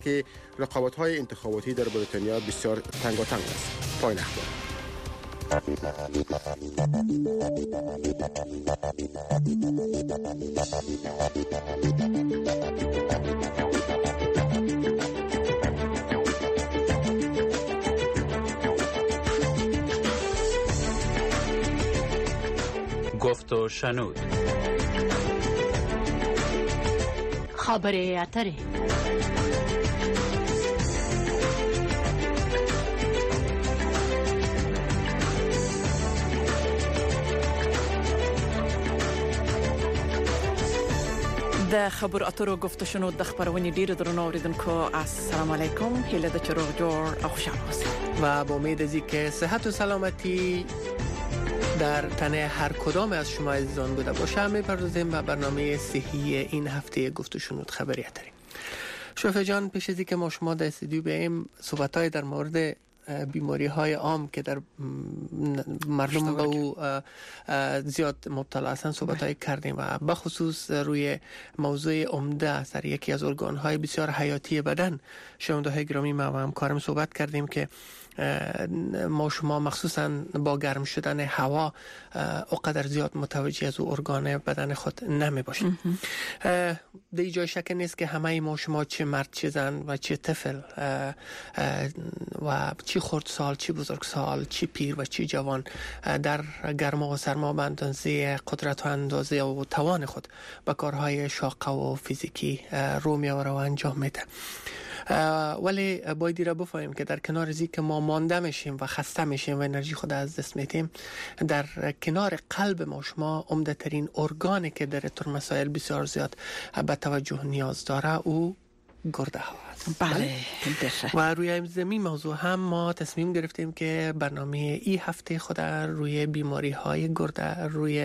که رقابت‌های انتخاباتی در بریتانیا بسیار تنگاتنگ است. پایان اخبار. گفت و شنود. خبری اتری. د خبر اترو گفت و شنود د خبرونې ډیر درنو اوریدونکو السلام علیکم، هیله د چروغ جوړ او خوشاله اوسئ و با امید از اینکه صحت و سلامتی در تن هر کدام از شما عزیزان بوده باشه میپردازیم به برنامه صحی این هفته گفت و شنود خبری اتری. شوفه جان، پیش از اینکه ما شما در استودیو بیاییم صحبت‌های در مورد بیماری‌های عام که در مردم به او زیاد مبتلا هستند صحبت‌های کردیم و به خصوص روی موضوع عمده سر یکی از ارگان‌های بسیار حیاتی بدن شنونده‌های گرامی ما و همکارم صحبت کردیم که ما شما مخصوصا با گرم شدن هوا اونقدر زیاد متوجه از ارگان بدن خود نمی باشیم. در جای شک نیست که همه ما شما چه مرد چه زن و چه طفل و چه خردسال چه بزرگسال چه پیر و چه جوان در گرما و سرما به اندازه قدرت و اندازه و توان خود به کارهای شاقه و فیزیکی رو می‌آوره و انجام میده. ولی باید را بفهمیم که در کنار از اینکه ما مانده میشیم و خسته میشیم و انرژی خود از دست میدیم، در کنار قلب ما شما عمده ترین ارگانی که در طور مسائل بسیار زیاد به توجه نیاز داره او گرده ها است. بله. و روی این زمین موضوع هم ما تصمیم گرفتیم که برنامه این هفته خود روی بیماری های گرده، روی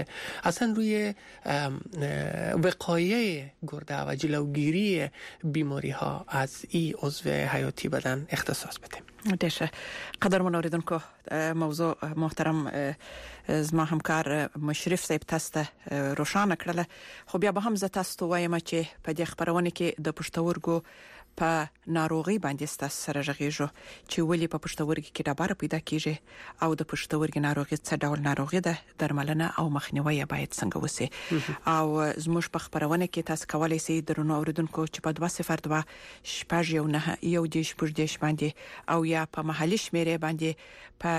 وقایع گرده و جلوگیری بیماری ها از این عضو حیاتی بدن اختصاص بدیم. دیشه قدرمن اوریدونکو، موضوع محترم زما همکار مشرف صاحب تاسو روشانه کړل، خو بیا به هم زه تاسو ته وایم چې په دې خبرونه کې د پښتورګو په ناروغي باندې ستاسو سره غږیږو چې ولې په پښتورګي کې ډبره پیدا کیږي او د پښتورګي ناروغي څه ډول ناروغي ده، درملنه او مخنیوي باید څنګه وسی. او زموږ په خبرونه کې تاسو کولای شئ درنو اوریدونکو چې په 202 شپږ یو نه یو دیش پردیش باندې او یا په محلي شمیرې باندې په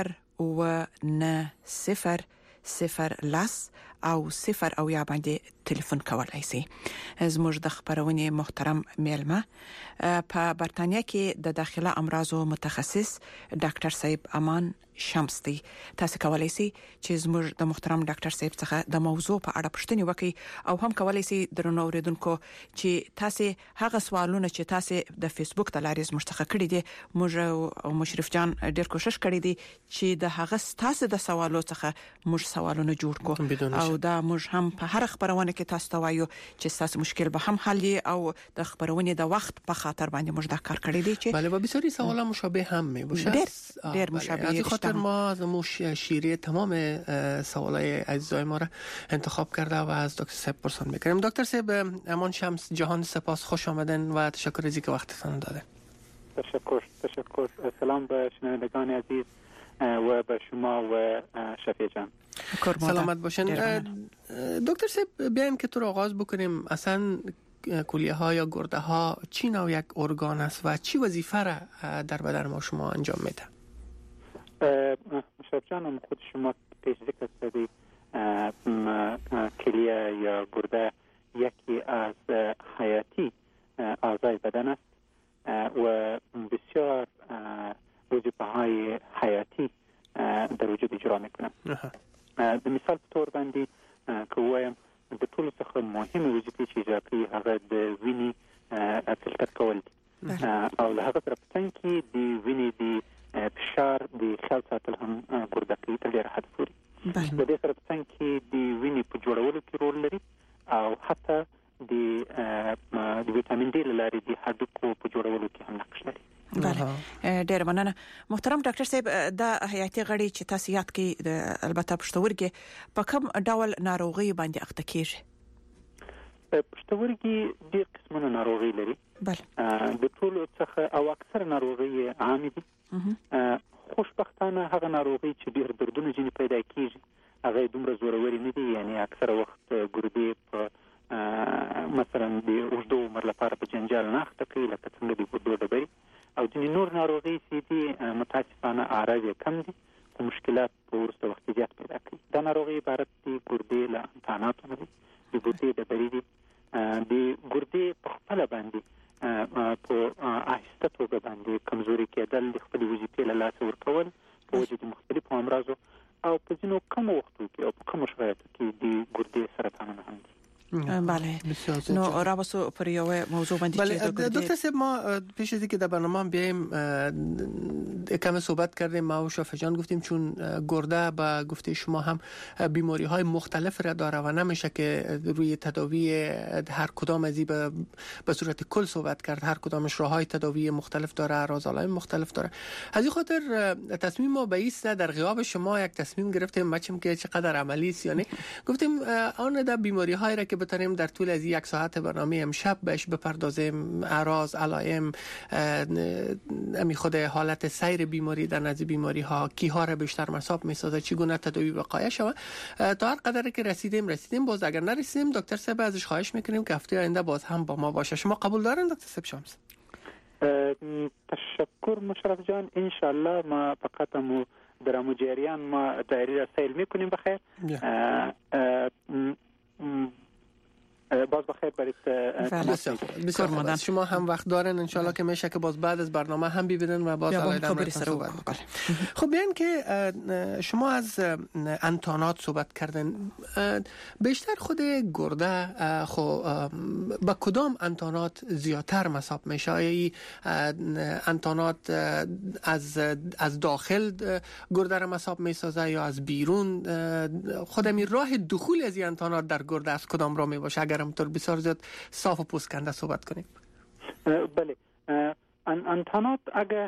0 لاس او 0 او یا باندې ټلیفون کولای شي. زموږ د خبرونه محترم میلمه په برتانیا کې د داخله امراضو متخصص ډاکټر صاحب امان شمس دی. تاسو کولای شئ چې زموږ د محترم ډاکټر صاحب څخه د موضوع په اړه پوښتنه وکړئ او هم کولای شئ درنو اوریدونکو چې تاسو هغه سوالونه چې تاسو د فیسبوک د لارې زموږ څخه کړی دي، موږ او مشرف جان ډیر کوشش کړی دی چې د هغه تاسو د سوالو څخه موږ سوالونه جوړ کړو او دا موږ هم په هر خبرونه کې تاسو ته وایو چې تاسو مشکل به هم حل او د خبرونه د وخت په خاطر باندې موږ دا کار کړی دی چې بله و بسیاری سوالا مشابه هم می باشه. دیر مشابه. خاطر ما از شیری تمام سوالای عزیزای ما را انتخاب کرده و از دکتر صاحب پرسان میکنیم. دکتر صاحب امان شمس، جهان سپاس، خوش آمدن و تشکر از اینکه وقتتان داده. تشکر. سلام به شنوندگان عزیز و به شما و شفیع جان. سلامت باشین. دکتر صاحب بیایم که تو رو آغاز بکنیم. اصلا کلیه ها یا گرده ها چی نوع یک ارگان است و چی وظیفه را در بدن ما شما انجام میده؟ مشرف جانم، خود شما پیش ذکر کردید کلیه یا گرده یکی از حیاتی اعضای بدن است و بسیار وظیفه های حیاتی در وجود اجرا میکنند. به مثال طور باندې که وایم د ټولو څخه مهمه وظیفه چې اجرا کوي هغه د وینې فلټر کول دي او له هغه سره په څنګ کې د وینې د فشار د خیال ساتل هم ګرده کوي تر ډېره حد پورې. د دې سره په څنګ کې د وینې په جوړولو کې رول لري او حتی د ویټامین ډي له لارې د هډوکو په جوړولو کې هم نقش لري. بله، ډېر مننه محترم ډاکټر صاحب. دا حیاتي غړي چې تاسو یاد کړئ البته پښتورګي په کوم ډول ناروغي باندې اخته کیږي؟ پښتورګي ډېر قسمونه ناروغي لري د ټولو څخه او اکثر ناروغي عامه دي. خوشبختانه هغه ناروغي چې ډېر دردونه ځینې پیدا کیږي هغه دومره زوروري نه دي، یعنی اکثر وخت ګردې په مثلا د اوږدو عمر لپاره په جنجال نه اخته کوي لکه څنګه د ګردو ډبرې او ځینې نور ناروغي چې دي متاسفانه اعراض یې کم دي خو مشکلات په وروسته وخت زیات پیدا کوي. دا ناروغي عبارت دي ګردې له انتاناتو نه دي، د ګردې ډبرې دي، د ګردې په خپله باندې په آهسته توګه باندې کمزوري کېدل، د خپلې وظیفې له لاسه ورکول په وجه د مختلفو امراضو او په ځینو کمو وختو کې او په کمو شرایطو کې د ګردې سرطانونه هم دي. بله نو رابطه پر یو موضوع باندې بله دکتر صاحب ما پیش از اینکه در برنامه بیایم کم صحبت کردیم، ما و شافع جان گفتیم چون گرده با گفته شما هم بیماری های مختلف را داره و نمیشه که روی تداوی هر کدام از این به صورت کل صحبت کرد، هر کدامش راههای تداوی مختلف داره، اعراض مختلف داره. از این خاطر تصمیم ما به است در غیاب شما یک تصمیم گرفتیم بچم که چقدر عملی است، یعنی گفتیم آن در بیماری های را که بتونیم در طول از یک ساعت برنامه امشب بهش بپردازیم، اعراض، علائم، امی خود حالت سیر بیماری در نزد بیماری ها، کیها را بیشتر مصاب میسازه، چگونه تداوی وقایع شود. تا هر قدر که رسیدیم، باز اگر نرسیدیم دکتر صاحب ازش خواهش میکنیم که هفته آینده باز هم با ما باشه. شما قبول دارین دکتر صاحب شمس؟ تشکر مشرف جان، ان شاء الله ما فقط در مجریان ما دایره رسائل میکنیم بخیر. باز بخیر برید. بسیار ممنون. شما هم وقت دارن ان شاء الله که میشه که باز بعد از برنامه هم ببینن و باز علایق صحبت کنیم. خب بیان که شما از انتانات صحبت کردن، بیشتر خود گرده خب با کدام انتانات زیادتر مصاب میشه؟ ای انتانات از داخل گرده را مصاب میسازه یا از بیرون؟ خودمی راه دخول از این انتانات در گرده از کدام راه می باشه اگر همطور بسیار زیاد صاف و پوسکنده صحبت کنیم؟ بله، انتانات اگر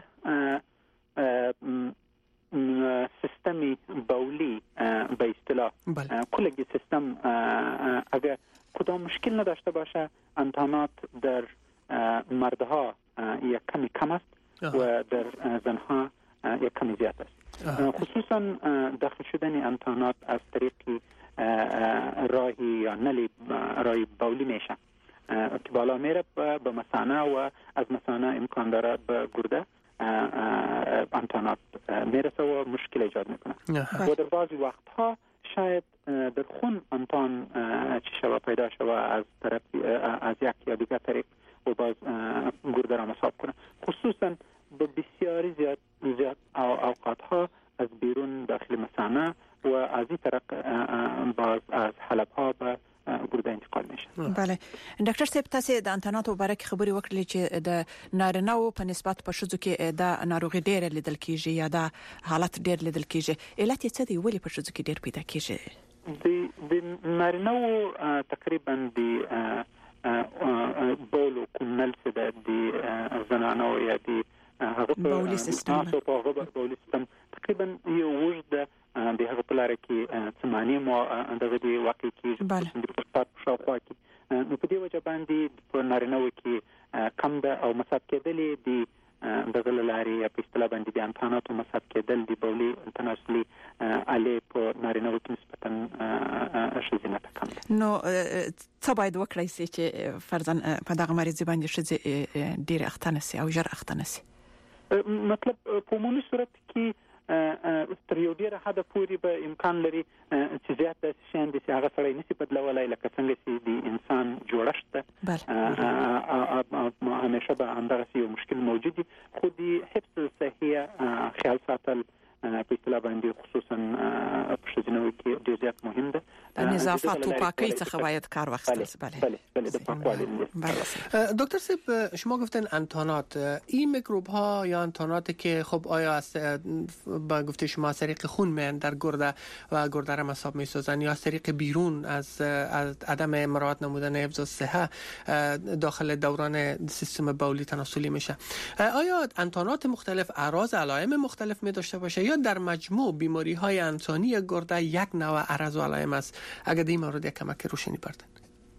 سیستمی بولی به اصطلاح کلگی سیستم اگر کدام مشکل نداشته باشه، انتانات در مردها یک کمی کم است و در زنها یک کمی زیاد است. خصوصا داخل شدن انتانات از طریق راهی یا نلی راهی بولی میشه که بالا میره به مثانه و از مثانه امکان داره به گرده انتانات میرسه و مشکل ایجاد میکنه و در بعضی وقتها شاید در خون انتان چی شوه پیدا شوه از طرف از یک یا دیگر طریق و باز گرده را مصاب کنه، خصوصا به بسیاری زیاد اوقاتها از بیرون داخل مثانه و از این طرق باز از حلب ها به گرده انتقال میشه. بله ډاکټر صاحب تاسو د انتاناتو باره کې خبري وکړلې چې د نارینه‌و په نسبت په شذو کې د ناروغي ډېر لیدل کیږي یا د حالت ډېر لیدل کیږي، علت یې څه دی ولې په شذو کې ډېر پیدا کیږي؟ د نارینه‌و تقریبا د بولو کونل څه د زنانو یا د هغه بولی سیستم تقریبا یو وجود د هغه په لاره کې څمانی مو دغه دی واقع کیږي د پروستات په شاوخوا کې، نو په دې وجه باندې په نارینه‌و کې کم ده او مصاب کېدلې د دغه لارې په اصطلاح باندې د انتاناتو مصاب کېدل د بولي انتناسلي علي په نارینه‌و کې نسبتا ښځینه ته کم ده. نو څه باید وکړای شي چې فرضاً په دغه مریض باندې ښځې ډېر اخته نشي او ژر اخته نشي؟ مطلب په عمومي صورت کې تر یو ډیره حد پورې به امکان لري چې زیات د شیان د هغه سره نشي بدلولای لکه څنګه چې د انسان جوړښت همیشه به همدغه یو مشکل موجود دي، خو د حفظ صحیه خیال ساتل په اصطلاح باندې خصوصا په شذنوي کې ډیر زیات مهم ده. نظافت او پاکی څخه باید کار واخیستل شي. بله د پاکوالي. دکتر صاحب شما گفتن انتانات، این میکروب ها یا انتاناتی که خب آیا از با گفته شما از طریق خون میان در گرده و گرده را مصاب میسازن یا از طریق بیرون از عدم مراعات نمودن حفظ الصحه داخل دوران سیستم بولی تناسلی میشه؟ آیا انتانات مختلف اعراض علائم مختلف می داشته باشه یا در مجموع بیماری های انسانی گرده یک نوع عرض و علائم است؟ اگر این مورد یک کمک روشنی بردن.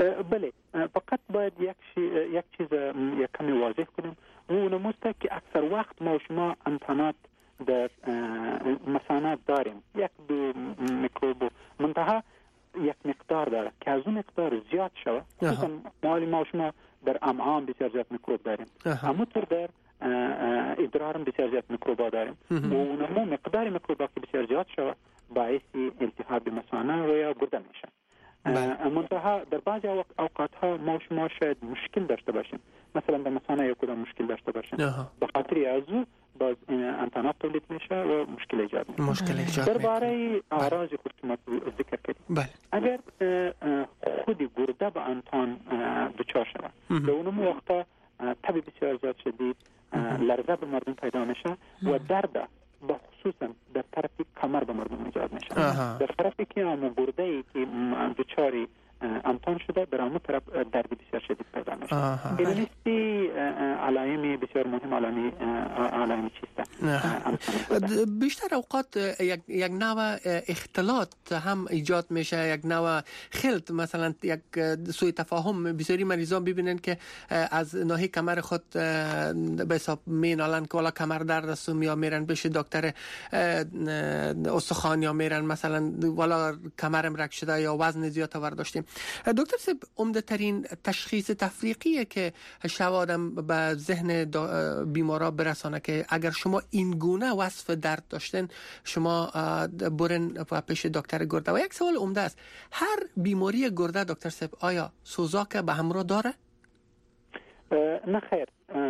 بله، فقط باید یک چیز کمی واضح کنیم و اون است که اکثر وقت ما و شما انتانات در مثانه داریم، یک دو میکروب منتها یک مقدار داره که از اون مقدار زیاد شود. خصوصا ما و شما در امعاء بسیار زیاد میکروب داریم، همونطور در ادرار بسیار زیاد میکروب داریم و اون مقدار میکروب که بسیار زیاد شود باعث التهاب مثانه و یا گرده میشه. منتها در بعضی اوقات ها ما و شما شاید مشکل داشته باشیم، مثلا در مثانه یا کدام مشکل داشته باشیم، به خاطر از او باز انتانات تولید میشه و مشکل ایجاد میشه. درباره اعراض خود که ما ذکر کردیم، اگر خودی گرده به انتان دچار شود به اون وقتا تب بسیار زیاد شدید، لرزه به مردم پیدا میشه و درد با خصوصا در طرف کمر به مردم ایجاد میشه. در طرفی که همون گرده ای که دچاری انتان شده در همون طرف درد بسیار شدید پیدا میشه. این لیستی علائم بسیار مهم علائم چیست؟ بیشتر اوقات یک نوع اختلاط هم ایجاد میشه، یک نوع خلط، مثلا یک سوء تفاهم. بسیاری مریضان ببینن که از ناحیه کمر خود به حساب مینالن که والا کمر درد است و میرن بشه دکتر استخوان یا میرن مثلا والا کمرم رگ شده یا وزن زیاد برداشتیم. دکتر صاحب، عمده ترین تشخیص تفریقیه که شوادم به ذهن بیمارا برسانه که اگر شما این گونه وصف درد داشتن شما برن و پیش دکتر گرده. و یک سوال عمده است، هر بیماری گرده دکتر صاحب آیا سوزاک به همراه داره؟ نه خیر،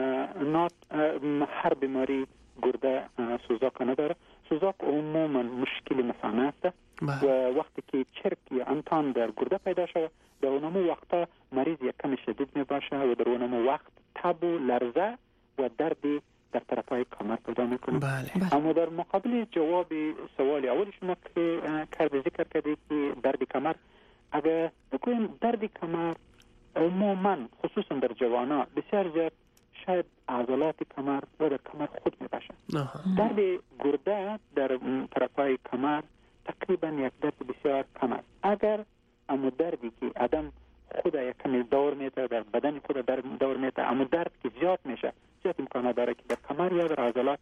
هر بیماری گرده سوزاک نداره. سوزاک عموما مشکل مثانه است و وقتی که چرک یا انتان در گرده پیدا شود در اونمو وقتا مریض یک کم شدید می باشه و در اونمو وقت تب و لرزه و دردی در طرفای کمر پیدا میکنه. اما در مقابل جواب سوال اول شما که ذکر کردید که درد کمر، اگر بگویم درد کمر عموما خصوصا در جوانا بسیار زیاد شاید عضلات کمر و در کمر خود می باشه. درد گرده در طرفای کمر تقریبا یک درد بسیار کم است. اگر اما دردی که آدم خود یک کمی دور میته در بدن خود دور میته، اما درد که زیاد میشه، زیاد امکانات داره که در کمر یا در عضلات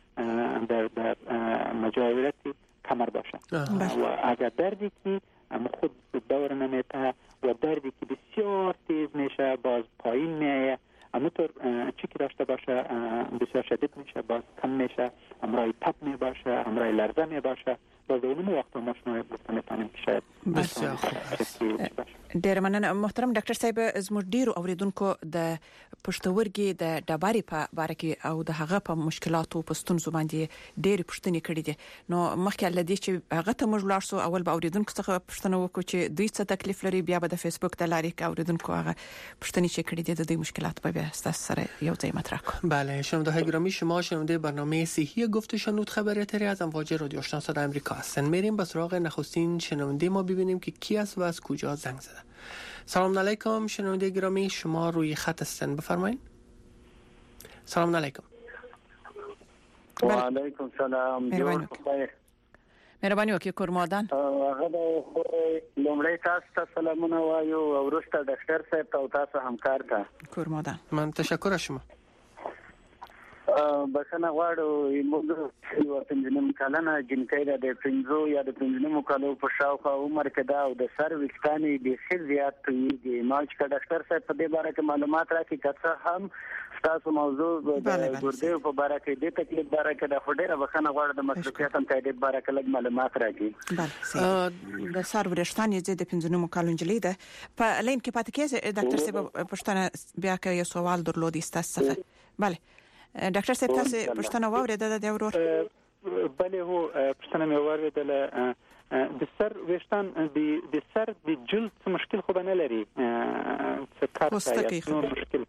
در مجاورت کمر باشه. و اگر دردی که اما خود دور نمیته و دردی که بسیار تیز میشه باز پایین میایه، اما طور چی که داشته باشه بسیار شدید میشه، باز کم میشه، همراه تب می باشه، همراه لرزه می باشه، باز اونم وقت ما شما میتونیم که شاید بسیار خوب. ډیر مننه محترم ډاکټر صاحب. زموږ ډیرو اوریدونکو د پښتورګي د ډبارې په باره کې او د هغه په مشکلاتو په ستونزو باندې ډېر پوښتنې کړې دي. نو مخکې لدی چې هغه ته موږ لاړ سو، اول به اوریدونکو څخه پوښتنه وکړو چې دوی څه تکلیف لري، بیا به د فیسبوک د لارې کې اوریدونکو هغه پوښتنې چې کړې دي د دوی مشکلات به بیا تاسو سره یو ځای مطرح کړو. بله، شنونده‌های گرامی، شما شنونده برنامه صحی گفت و شنود خبریاتری از امواج رادیو آشنا صدای آمریکا هستین. میریم به سراغ نخستین شنونده ما ببینیم که کی است و از کجا زنگ زده. سلام علیکم شنونده گرامی، شما روی خط هستین، بفرمایید. سلام علیکم. و علیکم سلام. مهرباني وکړئ کورمادان. هغه د لومړی تاسو ته سلامونه وایو او وروسته ډاکټر صاحب ته او تاسو همکار ته کورمادان. من تشکر از شما. بسنه غواړو موږ یو پنځنیم کلنه جنکۍ ده د 5 یا د 15 کالو په شاوخوا عمر کې ده او د سر ویښتانې ډېر زیات تویږي. ما چې ډاکټر صاحب په دې باره کې معلومات راکړي که څه هم تاسو موضوع د ګردې په باره کې د تکلیف باره کې د خډېره بخنه غواړم د مسلکیت هم تایید باره کې لږ معلومات راکړي. بله، د سر ویښتانې د 15 کالو نجلۍ ده. په لین کې پاتې کېږي ډاکټر صاحب پښتنه بیا که یو سوال درلود تاسو څخه. بله ډاکټر صاحب تاسو پښتنه واورېده د ورور؟ بله هو پښتنه مې واورېدله. د سر ویښتان د سر د جلد څه مشکل خو به نه لري، څه کار کوي مشکل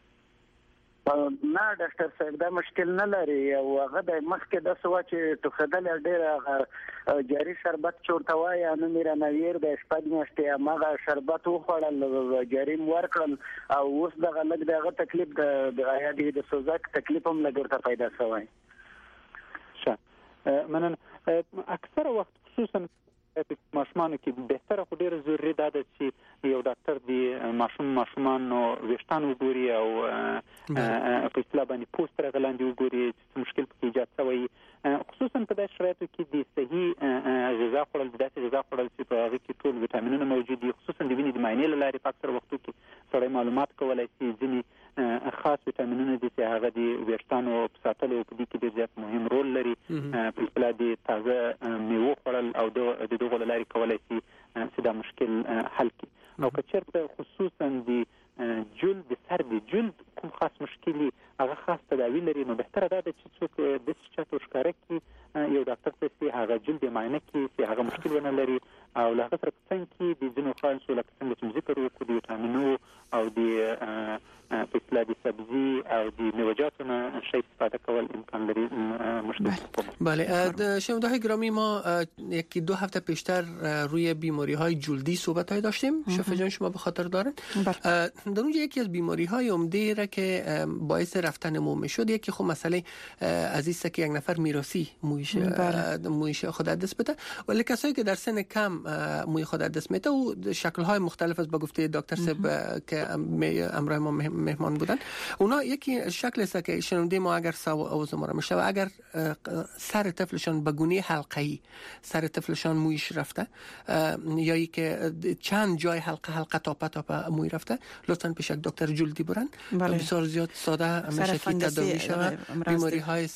نه ډاکټر صاحب دا مشکل نه لري او هغه د مخکې د سوا چې توخدل ډېر جاری شربت چورته وای نو میرا نویر د شپږ میاشتې هغه شربت وخوړل جاری ورکړل او اوس دغه لږ دغه تکلیف د عیادې د سوزاک تکلیف هم لګورته پیدا شوی. مننه. اکثر وخت خصوصا ماشومان کې بهتره خو ډیر ضروري ده چې یو ډاکټر دی ماشومان نو وشتان وګوري او په اصطلاح باندې پوسټر غلاندې وګوري چې مشکل پکې ایجاد شوی خصوصا په داسې شرایطو کې د صحیح غذا خوړل داسې غذا خوړل چې په هغه کې ټول ویټامینونه موجود دي خصوصا د وینې د معاینې له لارې په اکثر وختو کې سړی معلومات کولای شي ځینې خاص ویټامینونه دي چې هغه د ویښتانو په ساتلو په دې کې ډېر زیات مهم رول لري په اصطلاح د تازه میوو خوړل او د دغو له لارې کولای شي چې دا مشکل حل کړي او که چېرته خصوصا د جلد د سر د جلد کوم خاص مشکلي هغه خاص تداوی لري نو بهتره ده چې څوک د چاته ښکاره کړي یو ډاکټر ته چې هغه جلد معاینه کړي چې هغه مشکل ونه لري او له هغه سره څنګه کې د ځینو خاصو لکه څنګه چې ذکر وکړو د ویټامینو او د په اصطلاح د سبزی او د میوه‌جاتو نه شی استفاده کول امکان لري مشکل. بله شنونده‌های گرامی ما یکی دو هفته پیشتر روی بیماری‌های جلدی صحبت‌های داشتیم شفا جان شما به خاطر دارن در اونجا یکی از بیماری‌های عمده را که باعث رفتن مو میشد یکی خب مسئله عزیز که یک نفر میراثی مویش خود دست بده ولی کسایی که در سن کم موی خود دست میده و شکل‌های مختلف از با گفته دکتر صاحب که امروز ما مهمان بودن اونا یکی شکل است که شنونده ما اگر اوزماره میشه و اگر سر طفلشان به گونه حلقه‌ای سر طفلشان مویش رفته یا ای که چند جای حلقه تا موی رفته لطفاً پیش یک دکتر جلدی برن بسیار زیاد ساده میشه که تداوی شود بیماری‌های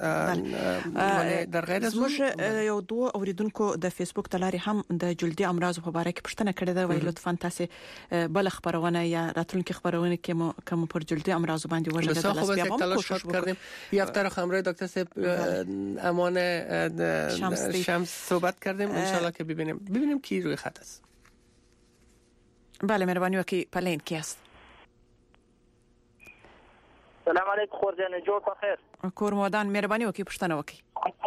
در غیر از موږ یو دو اوریدونکو د فیسبوک تلاري هم د جلدي امراض په اړه کې پوښتنه کړې ده وای لطفاً تاسو بل خبرونه یا راتلونکي خبرونه کې کوم پر جلدي امراض باندې ورته د لاس بیا هم کوشش کردیم یه هفته رو همراه دکتر صاحب امان شمس صحبت کردیم ان شاء الله که ببینیم کی روی خط است. بله مهربانی وکي پلین کی است. سلام علیکم خورجان جوړ په خیر کور مودان مهربانی وکي پښتنه وکي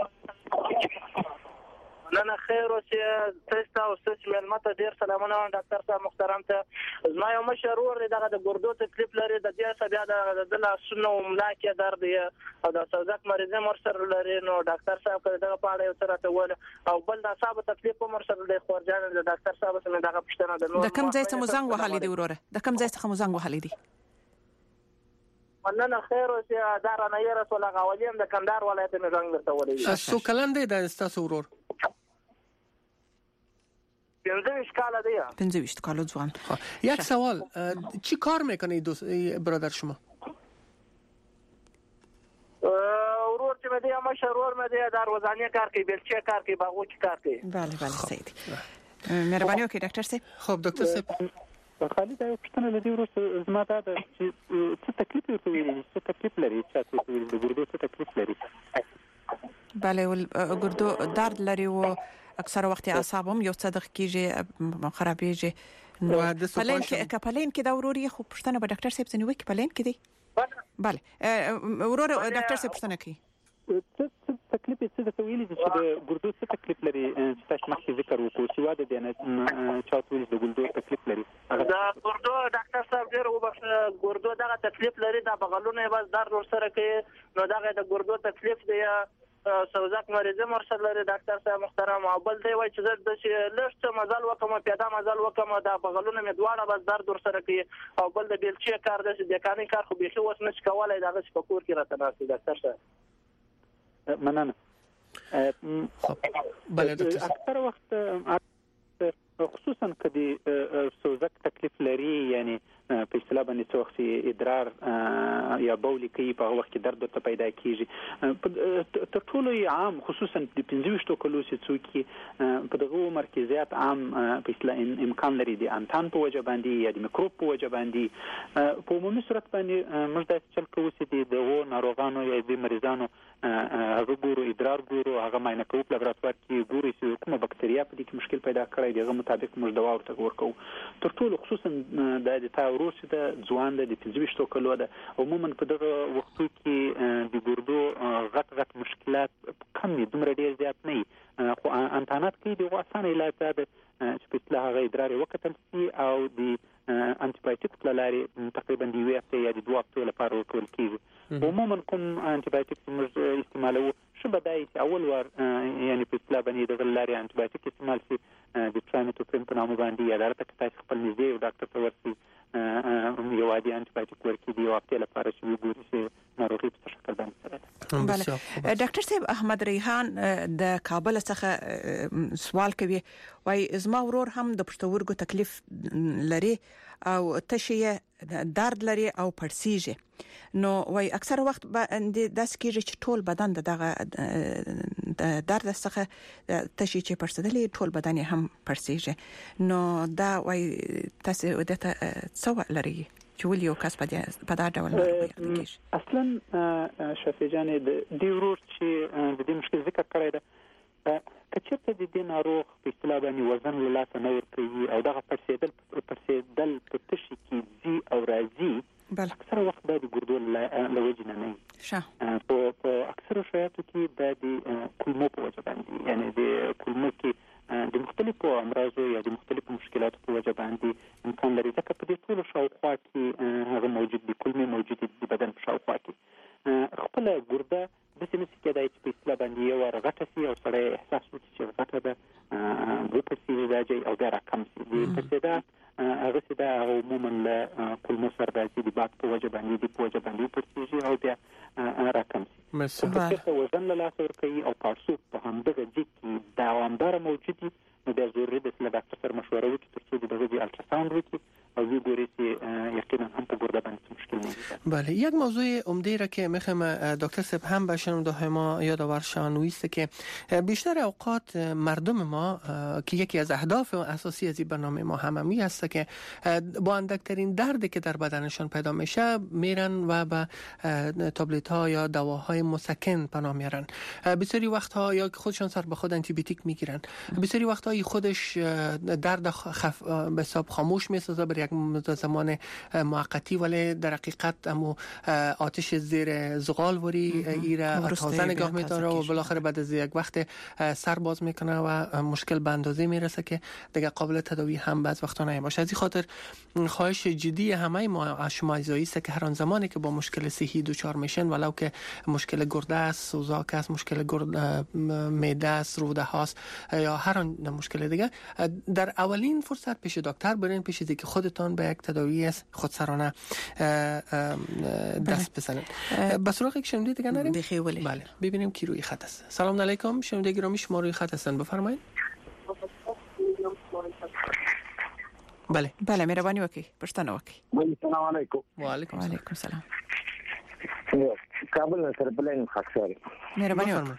نه خیر او چې تاسو او تاسو ملمته ډیر سلامونه ډاکټر صاحب محترم ته زما یو مشرور دغه د ګردو تکلیف لري د دې سبب د لاسونو ملا کې درد او د سوزک مریض مرسر لري نو ډاکټر صاحب کله دغه پاړه یو تر ته ول او بل د صاحب تکلیف مرسر د خورجان د ډاکټر صاحب سره دغه پښتنه د نو د کوم ځای څخه مزنګ وهالي دی وروره د کوم ځای څخه مزنګ وهالي دی وننه خیر او چې دار نه یې رسول غوالیم د کندهار ولایت نه زنګ درته ولې سو کلنده د استاسو ورور 15 کاله دی 15 کاله ځوان یک سوال چی کار میکنه برادر شما ورور چې مې دی مشرور مې دی دروازانه کار کوي بلچه کار کوي باغو کې کار کوي بله سید مهرباني وکړئ ډاکټر صاحب خب دکتر صاحب خالد دا یو پښتنه لدی ورو زما دا چې څه تکلیف ورته ویلي څه تکلیف لري چې تاسو د ګردو څه تکلیف لري بله ول ګردو درد لري او اکثر وخت اعصابم یو څه دغه کیږي خرابېږي پلین کې دا وروري خو پښتنه به ډاکټر صاحب څنګه وکي پلین کې دی بله ورور ډاکټر صاحب پښتنه کوي څه تکلیف څه د ویلي چې د ګردو څه تکلیف لري چې تاسو مخکې ذکر وکړو چې واده دی نه چاته ویل د ګردو تکلیف لري دا ګردو ډاکټر صاحب ډیر وبخښه ګردو دغه تکلیف لري دا بغلونه بس درد ورسره کوي نو دغه د ګردو تکلیف دی سوزک مریض مرسل لري ډاکټر صاحب محترم او بل دی وای چې زه د لږ مزل وکم پیدا مزل وکم دا بغلونه مې دواړه بس درد ورسره کوي او بل د بیلچې کار د دکاني کار خو به اوس نش کولای دا چې په کور کې راته ناسي ډاکټر صاحب مننه بله دکتر اکثر وخت خصوصا کدي سوزک تکلیف لري یعنی په اصطلاح باندې څوخ ادرار یا بولی کوي په وخت کې درد ته پیدا کیږي تر ټولو عام خصوصا د 15 کلو چې څوک په دغه مرکزیات عام په اصطلاح امکان لري د انتان په وجه باندې یا د میکروب په وجه باندې په عمومي صورت باندې موږ د چل کوو چې دغه ناروغانو یا د مریضانو هغه ګورو ادرار ګورو هغه معاینه کوو په لابراتوار کې ګورو چې کومه بکټریا په دې کې مشکل پیدا کړی دی هغه مطابق موږ دوا ورته ورکوو تر ټولو خصوصا د تاوروس د ځوان د 15 کلو ده عموما په دغه وختو کې د ګردو غټ مشکلات کم دي دومره ډیر زیات نه خو انتانات کې د واسانه علاج ده چې په اصطلاح غي ادرار وکتل شي او د انټي بایوټیک لاري تقریبا د وی اف یا د 2 هفتو لپاره ورکول کیږي عموما کوم انټي بایوټیک موږ استعمالوو شبدای اول ور یعنی په اصطلاح باندې د لاري انټيبیوټیک استعمال شي د تراماتوپرین په نامه باندې یا درته کتای خپل نږدې یو ډاکټر ته ورسي یو عادي انټيبیوټیک ورکړي دی او په لپاره چې وګوري چې ناروغي په شکل باندې بله ډاکټر صاحب احمد ریحان د کابل څخه سوال کوي وای زما ورور هم د پښتورګو تکلیف لري او تشیه درد لري او پړسیږي نو وای اکثر وخت باندې داس کېږي چې ټول بدن دغه درد څخه تشیه چې پړسدلې ټول بدن هم پړسیږي نو دا وای تاسو دته څه لري چې ولې یو کس په دا ډول لري اصلا شفیع جان د دې ورور چې د دې مشکل ذکر کړی ده کچته د دې ناروغ په اصطلاح باندې وزن له لاسه نه ورکوي او دغه پرسیدل په تشي کې زی او راځي اکثر وخت د ګردو له وجې نه په اکثر شرایطو کې د کولمو په وجه باندې یعنی د کولمو کې د مختلفو امراضو یا د مختلفو مشکلاتو په وجه باندې امکان لري ځکه په دې ټولو شاوخوا کې هغه موجود دي کولمې موجود دي د بدن په شاوخوا کې خپل ګرده د سیمې کېدای چې په اصطلاح باندې یو ورغټه سي او سړی احساس وکړي چې غټه ده د پرسیدي راځي او بیا راکم سي د پرسیدا هغه سي دا عموما له کولمو سره راځي د باک په وجه باندې د په وجه باندې پرسیږي او بیا راکم سي مثلا وزن له لاسه ورکوي او پارسو په همدغه ځای کې دوامدار موجود دي نو د ضروري د ډاکټر سره مشوره وکړي ترڅو د الټراساوند وکړي او وګوري چې یقینا هم په ګرده باندې مشکل نیست. بله یک موضوع عمده را که میخوام دکتر صاحب هم به شنونده ما یادآور شوند است که بیشتر اوقات مردم ما که یکی از اهداف اساسی از این برنامه ما هممی است که با اندکترین دردی که در بدنشان پیدا میشه میرن و به تابلت ها یا دواهای مسکن پناه میارن. بسیاری وقتها یا خودشان سر به خود آنتی بیوتیک میگیرن. بسیاری وقتها خودش درد به حساب خاموش میسازه برای یک زمان موقتی ولی در حقیقت امو آتش زیر زغال وری ایره تازه نگاه می‌داره و بالاخره بعد از یک وقت سر باز میکنه و مشکل به اندازه میرسه که دیگه قابل تداوی هم بعض وقتا نمیشه. از این خاطر خواهش جدی همه ما از شما است که هر آن زمانی که با مشکل صحی دچار میشن ولو که مشکل گرده است، سوزاک است، مشکل معده است، روده هاست یا هر آن مشکل دیگه در اولین فرصت پیش دکتر برین پیش که خودتان به یک تداوی خودسرانه دست بزنید. به سراغ یک شنونده دیگه نریم؟ بله ببینیم کی روی خط است. سلام علیکم شنونده گرامی شما روی خط هستن بفرمایید. بله مهربانی وکړئ پښتنه وکړئ. السلام علیکم. وعلیکم السلام. کابل نه سره بلین خاصه مهربانی وکړئ.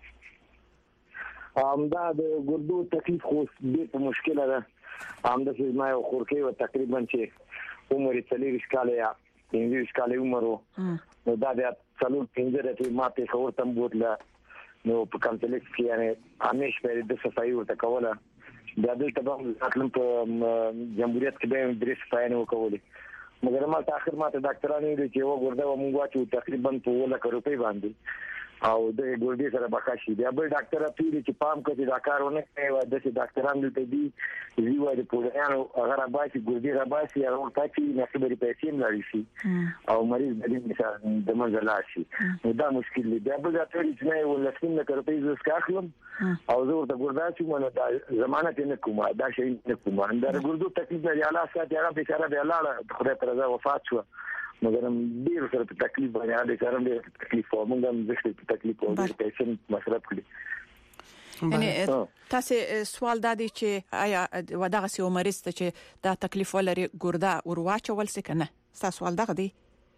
دا د ګردو تکلیف خو ډېر مشکله ده. د ما یو خورکې و تقریبا چې عمر 40 کال یا 50 کال عمر نو دا د 45 ته ما په خور تم بوتله نو په کمپلیکس کې یعنی همیش په د صفایي ورته کوله د دې تبع اصلا په جمهوریت کې به درې صفایي وکولې مګر ما تاخر ما ته ډاکټرانو دې چې و ګرده و مونږ واچو تقریبا په 1 لک روپۍ باندې او د ګردې سره بقاشي بیا به ډاکټر پیری چې پام کوي دا کارونه کوي او د ډاکټرانو ته دی زیوه د پولیانو هغه راځي ګردې راځي او تاسو نه خبرې پیسې ملاري شي او مریض د دې مثال د منځلا شي دا مشکل دی بیا به ډاکټر چې نه ولسمه کوي زه ښکاخلم او زه ورته ګردا چې مونږ د ضمانت نه کومه دا شي نه کومه دا ګردو تکلیف لري الله ساتي هغه به سره به الله خدای پر رضا وفات شو مګر ډیر سره په تکلیف باندې د کارم ډیر تکلیف او موږ هم زه په تکلیف او د پیشنټ مصرف کړی. یعنی تاسو سوال دادی چې آیا ودغه سیو مریض ته چې دا تکلیف ولري ګرده ورواچول څه کنه تاسو سوال دغه دی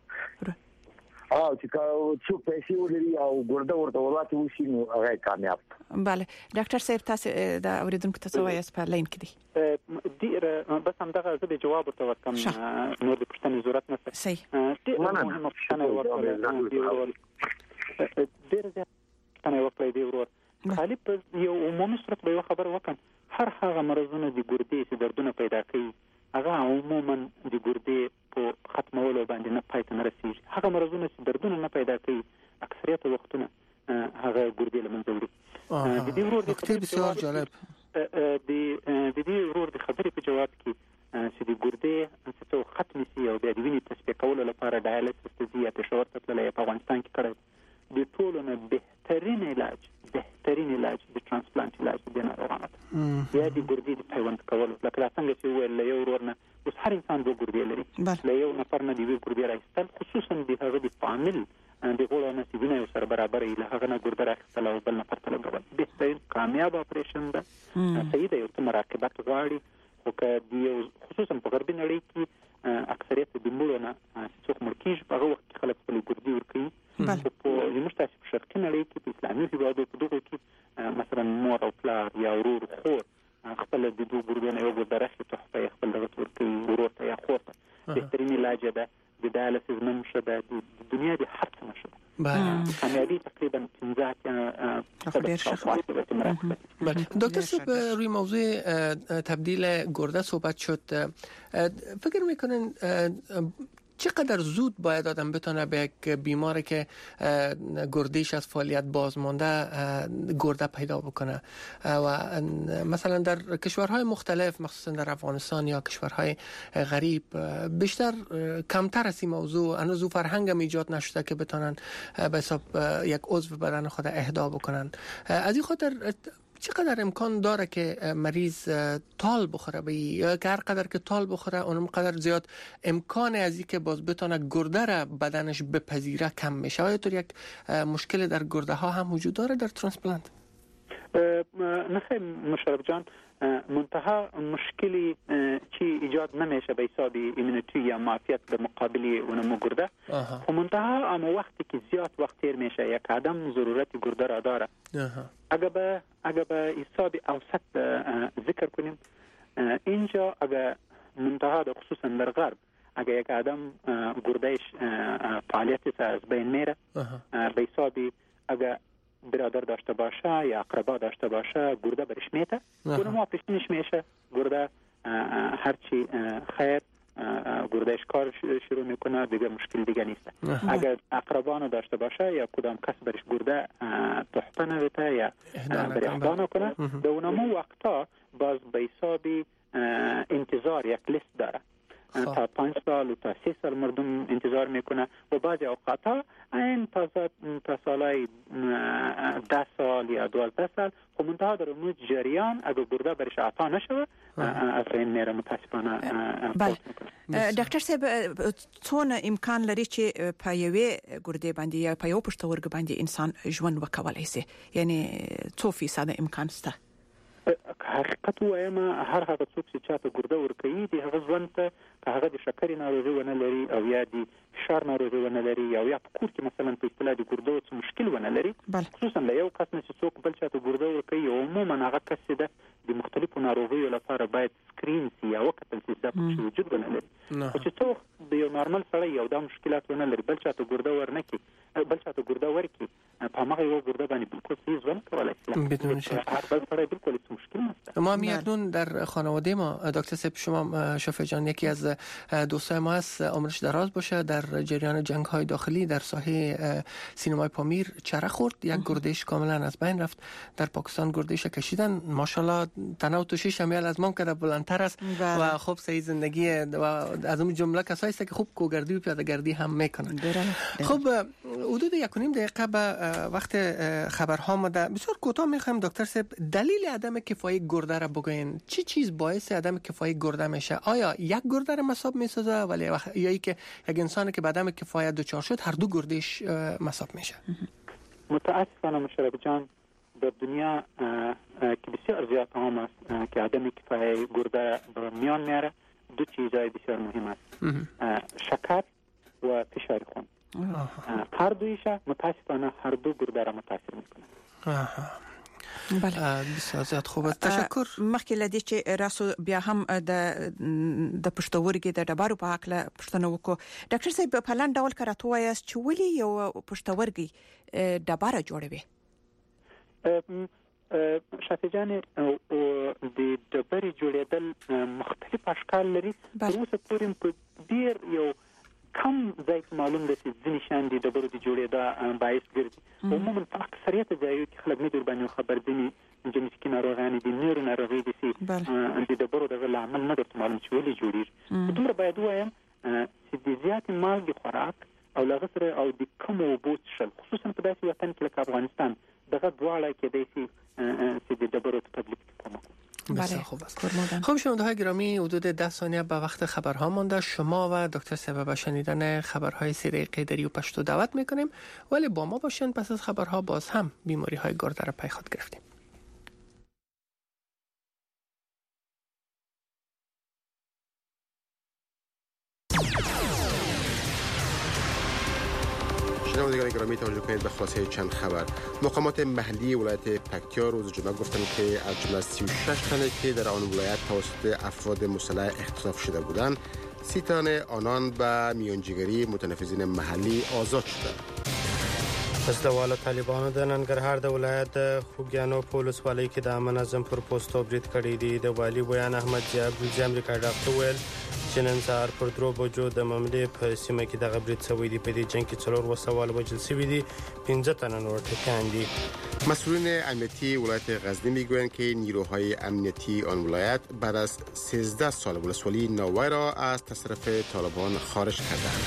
او چې پیسې ولري او ګرده ورته ورواچو شي نو هغه کامیاب. بله ډاکټر صاحب تاسو د اوریدونکو ته څه وایي په لاین کې دی ډیر بس هم دغه زه به جواب ورته ورکم نو د پښتنې ضرورت نشته. صحیح ډیر مهمه پښتنه ورکړه ډیر ځنه وکړې دی ورور خالي په یو عمومي صورت به یو خبر وکم هر هغه مرزونه د ګردې چې دردونه پیدا کوي هغه عموما د ګردې په ختمولو باندې نه پاتې نه رسیږي. هغه مرزونه چې دردونه نه پیدا کوي اکثریت وختونه هغه ګردې له منځه وړي. د دې ورور د خبرې بسیار جالب د دې ورور د خبرې په جواب کې چې د ګردې څه ختم شي او د وینې تصفیه کولو لپاره ډایالیسیس ته ځي یا پېښور ته تللی په افغانستان کې کړی د ټولو نه بهترین بعضي ګردې د پیوند کول لکه څنګه چې ویل یو ورنه اوس هر انسان دوه ګردې لري له یو نفر نه دی ګردې راځل خصوصا د هغه د فامیل د غوړو نصیبونه یو سره برابر له هغه نه ګردې راځل او بل نفر ته لګول بهترین کامیاب اپریشن ده صحیح ده یو ته مراقبت غواړي خو که دی خصوصا په غربي نړۍ کې اکثریت د مړو نه څوک مړ کیږي په هغه وخت کې خلک خپل ګردې ورکوي په زموږ تاسو په شرقي نړۍ کې په اسلامي هېوادو په دغه کې مثلا مور او پلار یا ورور خور خپل د دوه ګردو نه یو ګرده راخي تحفه خپل دغه ورکوي ورور ته یا خور ته بهترین علاج ده د ډایالسیس نمشه ده د دنیا د هر څه نشه کامیابی تقریبا 15% دکتر صاحب روی موضوع تبدیل گرده صحبت شد فکر میکنن چقدر زود باید آدم بتونه به یک بیماری که گردهش از فعالیت باز مانده گرده پیدا بکنه و مثلا در کشورهای مختلف مخصوصا در افغانستان یا کشورهای غریب بیشتر کمتر از این موضوع هنوز فرهنگ ایجاد نشده که بتونن به حساب یک عضو بدن خود اهدا بکنن. از این خاطر چقدر امکان داره که مریض تال بخوره یا که هر قدر که تال بخوره اونم قدر زیاد امکان از این که باز بتونه گرده را بدنش بپذیره کم میشه؟ آیا طور یک مشکل در گرده ها هم وجود داره در ترانسپلانت؟ نه خیر مشرف جان، منتها مشکلی چی ایجاد نمیشه به حساب ایمنیتی یا معافیت به مقابل اونم گرده و منتها اما وقتی که زیاد وقت تیر میشه یک آدم ضرورت گرده را داره. اگه به حساب اوسط ذکر کنیم اینجا اگه منتها در خصوصا در غرب اگه یک آدم گردهش فعالیتش از بین میره به حسابی اگه برادر داشته باشه یا اقربا داشته باشه گرده برش میته گرده ما پیشنش میشه گرده هرچی خیر گردهش کار شروع میکنه دیگه مشکل دیگه نیست. اگر اقربانو داشته باشه یا کدام کس برش گرده تحفه نویته یا بر اهدا نکنه به اونمو وقتا باز به حسابی انتظار یک لیست داره تا 5 سال و تا 3 سال مردم انتظار میکنه و بعضی اوقات این تا سالای 10 سال یا 12 سال خب منتها در اون جریان اگر گرده برش عطا نشوه از این میره متاسفانه فوت میکنه. ډاکټر صاحب څونه امکان لري چې په یوې ګردې باندې یا په یو پښتورګ باندې انسان ژوند وکولای شي؟ یعنی څو فیصد امکان شته؟ حقیقت وایم هر هغه څوک چې چاته ګرده ورکوي دی هغه ژوند ته که هغه د شکرې ناروغي ونه لري او یا د فشار ناروغي ونه لري او یا په کور کې مثلا په اصطلاح د ګردو څه مشکل ونه لري خصوصا له یو کس نه چې څوک بل چاته ګرده ورکوي عموما هغه کس ده د مختلفو ناروغیو لپاره باید سکرین سي یا وکتل سي دا په وجود ونه لري خو چې څوک د یو نارمل سړی یو دا مشکلات ونه لري بل چاته ګرده ورنکي بل چاته ګرده ورکي په هغه یو ګرده باندې بالکل صحیح ژوند کولای شي بدون شک بل سړی بالکل مشکل نیست. ما میکنون در خانواده ما دکتر صاحب شما شفیع جان یکی از دوستای ما هست عمرش دراز باشه در جریان جنگ های داخلی در ساحه سینمای پامیر چره خورد یک گردهش کاملا از بین رفت در پاکستان گردهش کشیدن ماشاءالله تنها تو 6 امیل از ما که بلندتر است و خوب صحیح زندگی و از اون جمله کسایی است که خوب کوگردی و پیاده گردی هم میکنن. خب حدود 1.5 دقیقه به وقت خبرها مونده بسیار کوتاه میخوایم دکتر صاحب دلیل عدم کفایت گرده را بگوین چی چیز باعث عدم کفایت گرده میشه؟ آیا یک گرده را مصاب میسازه ولی یا ای که یک انسانی که به عدم کفایت دچار شد هر دو گردهش مصاب میشه؟ متاسفانه مشرف جان در دنیا که بسیار زیاد عام است که عدم کفایت گرده به میان میاره دو چیزای بسیار مهم است شکر و فشار خون هر دویش متاسفانه هر دو گرده را متاثر میکنه. بله بسیار زیاد خوب است تشکر. مخکې لدی چې راسو بیا هم د پښتورګي د ډبرو په حق له پښتنو وکړو ډاکټر صاحب په لاندې ډول کراته وایي چې ولې یو پښتورګي ډبره جوړوي؟ شفیع جان د ډبرې جوړېدل مختلف اشکال لري اوس پورې په ډیر یو کم ځای معلوم دي چې ځینې شان دي ډبرو د جوړېدا باعث ګرځي عموما په اکثریت ځایو کې خلک نه دي باندې خبر دي جنسي ناروغان دي نور ناروغي دي چې د ډبرو د عمل نه درته معلوم چې ولې جوړیږي دومره باید وایم چې د زیات مالګې خوراک او لغه سره او د کم اوبو څښل خصوصا په داسې وطن کې لکه افغانستان دغه دواړه کېدای شي چې د ډبرو په تبلیغ کې کومه بله خوب است. خب شنونده‌های گرامی، حدود 10 ثانیه به وقت خبرها مانده. شما و دکتر صاحب به شنیدن خبرهای 3 دقیقه دری و پشتو دعوت میکنیم، ولی با ما باشین. پس از خبرها باز هم بیماری های گرده را پی خود گرفتیم. شنوندگان گرامی، توجه کنید به خلاصه چند خبر. مقامات محلی ولایت پکتیا روز جمعه گفتند که از جمله 36 تنه که در آن ولایت توسط افراد مسلح اختطاف شده بودند، 30 تن آنان به میانجیگری متنفذین محلی آزاد شدند. پسدوال طالبانو د ننګرهار د ولایت خوګیانو پولیس والی کې د منظم پر پوسټو برید کړی دی. د والی بیان احمد جاب د امریکا ډاکټر ویل چې نن سهار پر 3 بجو د مملې په سیمه کې د برید شوی دی. په دې جنگ کې 4 وسوال وژل شوي دي، 15 تن نور ټپیان دي. مسئولین امنیتی ولایت غزنی میگویند که نیروهای امنیتی آن ولایت بعد از 13 سال ولسوالی نوای را از تصرف طالبان خارج کردند.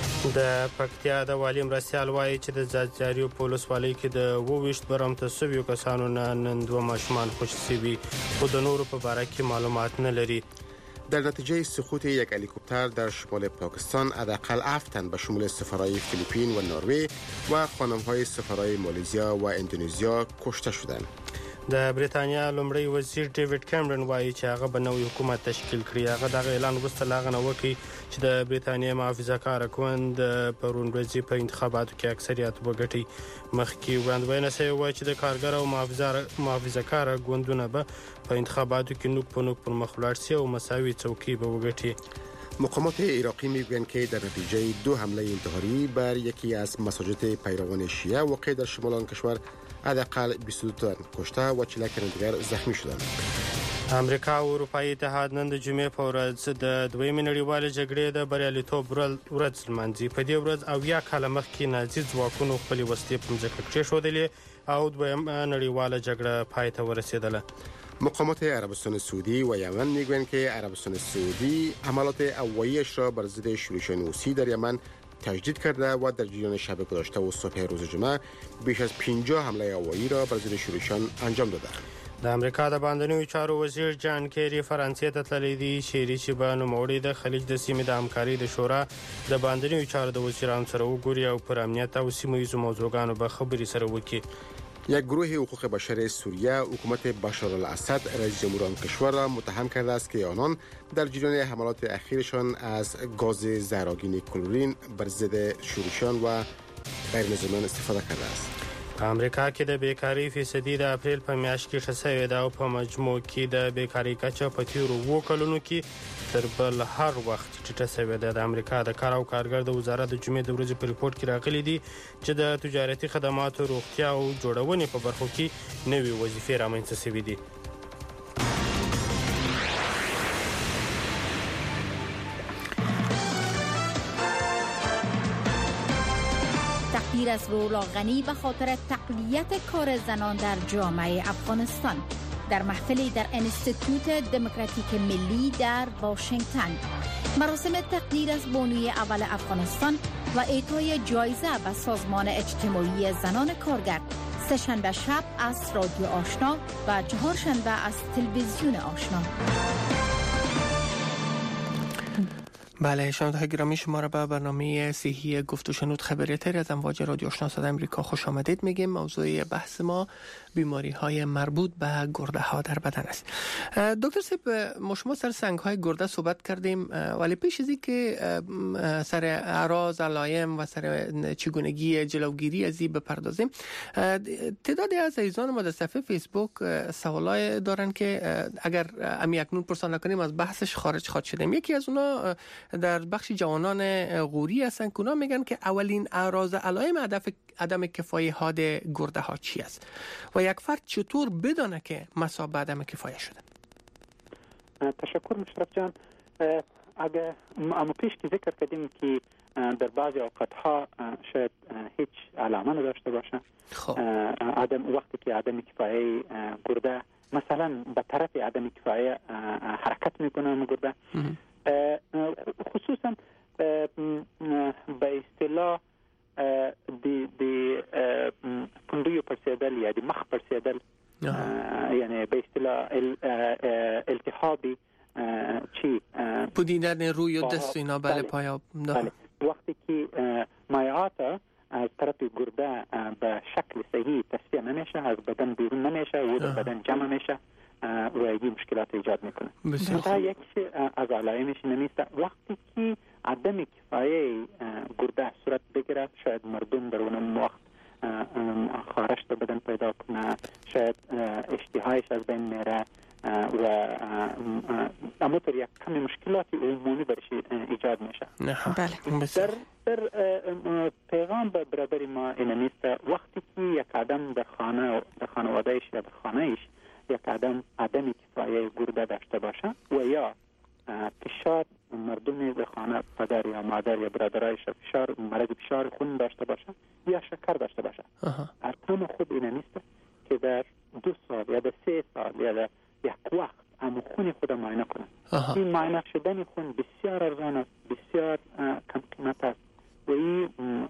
د پکتیا د والی مرسیال وایي چې د ځاځاریو پولیس والی کې د 22 برمته سویو کسانو نن 2 ماشومان خوشي شوي، خو د نورو په باره کې معلومات نه لري. در نتیجه سقوط یک هلیکوپتر در شمال پاکستان حداقل 7 تن به شمول سفرهای فیلیپین و نروژ و خانم‌های سفرهای مالزیا و اندونزیا کشته شدند. د بریتانیا لومړی وزیر ډیوډ کیمرون وایي چې هغه به نوی حکومت تشکیل کړي. هغه د اعلان وروسته لاغنه وکړي چې د بریتانیا محافظه کار ګوند پرون ورځ په انتخاباتو کې اکثریت وګټي. مخکې وړاندوینه شوې وه چې د کارګر او محافظه کار ګوندونه به په انتخاباتو کې نوک په نوک پر مخ ولاړ شي او مساوي څوکۍ به وګټي. مقامات عراقی میگویند که در نتیجه 2 حمله انتحاری بر یکی از مساجد پیروان شیعه واقع در شمال آن کشور حداقل 22 تن کشته و 40 تن دیگر زخمی شدند. امریکا او اروپایي اتحاد نن د جمعې په ورځ د دویمې نړیوالې جګړې د بریالیتوب ورځ لمانځي. په دې ورځ 70 کاله مخکې نازي ځواکونو خپلې وسلې په ځمکه کېښودلې او دویمه نړیواله جګړه پای ته ورسېدله. مقامات عربستان سعودی و یمن میگویند که عربستان سعودی حملات هوایی‌اش را بر ضد شورشیان حوثی در یمن تجدید کرده و در جریان شب گذشته و صبح روز جمعه بیش از 50 حمله هوایی را بر ضد شورشیان انجام داده. د امریکا د باندنیو چارو وزیر جان کیری فرانسې ته تللی دی، چیرې چې به نوموړی د خلیج د سیمې د همکارۍ د شورا د باندنیو چارو د وزیرانو سره وګوري او پر امنیت او سیمه ییزو موضوعګانو به خبرې سره وکړي. یک گروه حقوق بشر سوریه حکومت بشار الاسد رئیس جمهور آن کشور را متهم کرده است که آنان در جریان حملات اخیرشان از گاز زهرآگین کلورین بر ضد شورشیان و غیر نظامیان استفاده کرده است. په امریکا کې د بیکاری فیصدي د اپریل په میاشت کې ښه شوې ده او په مجموع کې د بیکاری کچه په تیرو 2 کلونو کې تر بل هر وخت ټیټه شوې ده. د امریکا د کار او کارګر د وزارت د جمعې د ورځې په ریپورت کې راغلي دي چې د تجارتي خدماتو، روغتیا او جوړونې په برخو کې نوې وظیفې رامنځته شوې دي. تقدیر از رولا غنی به خاطر تقویت کار زنان در جامعه افغانستان در محفلی در انستیتوت دموکراتیک ملی در واشنگتن. مراسم تقدیر از بانوی اول افغانستان و اعطای جایزه به سازمان اجتماعی زنان کارگر سه‌شنبه شب از رادیو آشنا و چهارشنبه از تلویزیون آشنا. بله، شنونده‌های گرامی، شما را به برنامه صحی گفت و شنود خبریتی از امواج رادیو آشنا صدای امریکا خوش آمدید میگیم. موضوع بحث ما بیماری‌های مربوط به گرده‌ها در بدن است. دکتر صاحب، ما شما سر سنگ‌های گرده صحبت کردیم، ولی پیش از اینکه سر اعراض، علائم و سر چگونگی جلوگیری از این بپردازیم، تعدادی از عزیزان ما در صفحه فیسبوک سوالای دارن که اگر امی اکنون پرسان نکنیم از بحثش خارج خواهد شدیم. یکی از اونا در بخش جوانان غوری هستن که اونا میگن که اولین اعراض علائم عدم کفایه حاد گرده ها چی است و یک فرد چطور بدانه که مصاب به عدم کفایه شده؟ تشکر مشرف جان. اگر ما پیش که ذکر کردیم که در بعضی اوقات ها شاید هیچ علامه نداشته باشه، وقتی که عدم کفایه گرده مثلا به طرف عدم کفایه حرکت میکنه گرده، خصوصا به اصطلاح دی پندوی پرسیدل یا دی مخ پرسیدل، یعنی به اصطلاح پودیدن روی و دست اینا بله پایا بله. وقتی که مایعات از طرف گرده به شکل صحیح تصفیه نمیشه، از بدن بیرون نمیشه و در بدن جمع میشه و این مشکلات ایجاد میکنه. مثلا یکی از علائمش نیست وقتی که عدم کفایه گرده صورت بگیره، شاید مردم در اون وقت خارش در بدن پیدا کنه، شاید اشتهایش از بین میره و همونطور یک کمی مشکلاتی عمومی برش ایجاد میشه. بله. در پیغام به برابر ما این نیست وقتی که یک آدم در خانوادهش یا در خانهش یک آدم عدم کفایه گرده داشته باشه و یا فشار مردم در خانه پدر یا مادر یا برادرایش مرض فشار خون داشته باشه یا شکر داشته باشه، ارقام خوب این نیست که در 2 سال یا در 3 سال یا در یک وقت اما خون خود معاینه کنه. این معاینه شدن خون بسیار ارزان است، بسیار کم قیمت است و این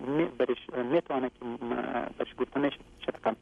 میتونه که برش گفتنش چقدر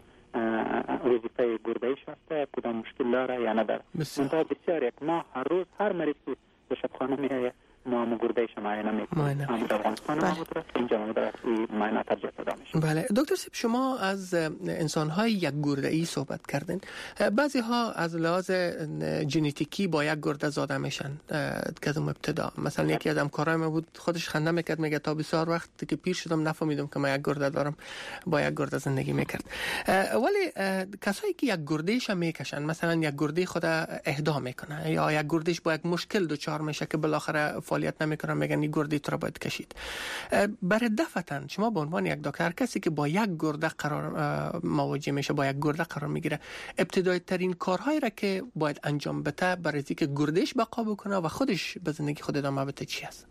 وظیفه گردهش هسته، کدام مشکل داره یا نداره. منتها بسیار یک ماه هر روز هر مریض که به شبخانه میایه ما گردهش معاینه میکنیم. در افغانستان اینجا معاینه ترجیح داده میشه. بله دکتر سیب، شما از انسان‌های یک گرده‌ای صحبت کردین. بعضی ها از لحاظ ژنتیکی با یک گرده زاده میشن که از ابتدا. مثلا یکی از همکارای ما بود خودش خنده میکرد، میگه تا بسیار وقت که پیر شدم نفهمیدم که من یک گرده دارم، با یک گرده زندگی میکرد. ولی کسایی که یک گردهش میکشن، مثلا یک گرده خود اهدا میکنه یا یک گردهش با یک مشکل دچار میشه که بالاخره فعالیت نمیکنه، میگن این گرده تو را باید کشید. برای دفعتاً شما به عنوان یک دکتر، کسی که با یک گرده قرار مواجه میشه، با یک گرده قرار میگیره، ابتدایی ترین کارهایی را که باید انجام بده برای اینکه گردهش بقا بکنه و خودش به زندگی خود ادامه بده چی است؟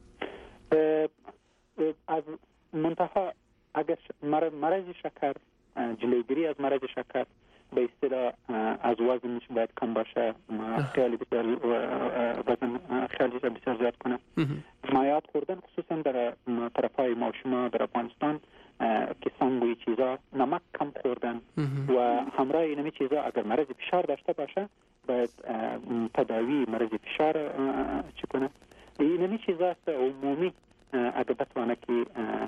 از منتها اگر مرض شکر، جلوگیری از مرض شکر به اصطلاح از وزنش باید کم باشه، خیلی بسیار وزن خیلی بسیار زیاد کنه. مایعات خوردن خصوصا در طرفای ما شما در افغانستان که سنگ و چیزا، نمک کم خوردن و همراه این چیزا اگر مرض فشار داشته باشه باید تداوی مرض فشار چی کنه. این چیزا است عمومی اگر بتوانه که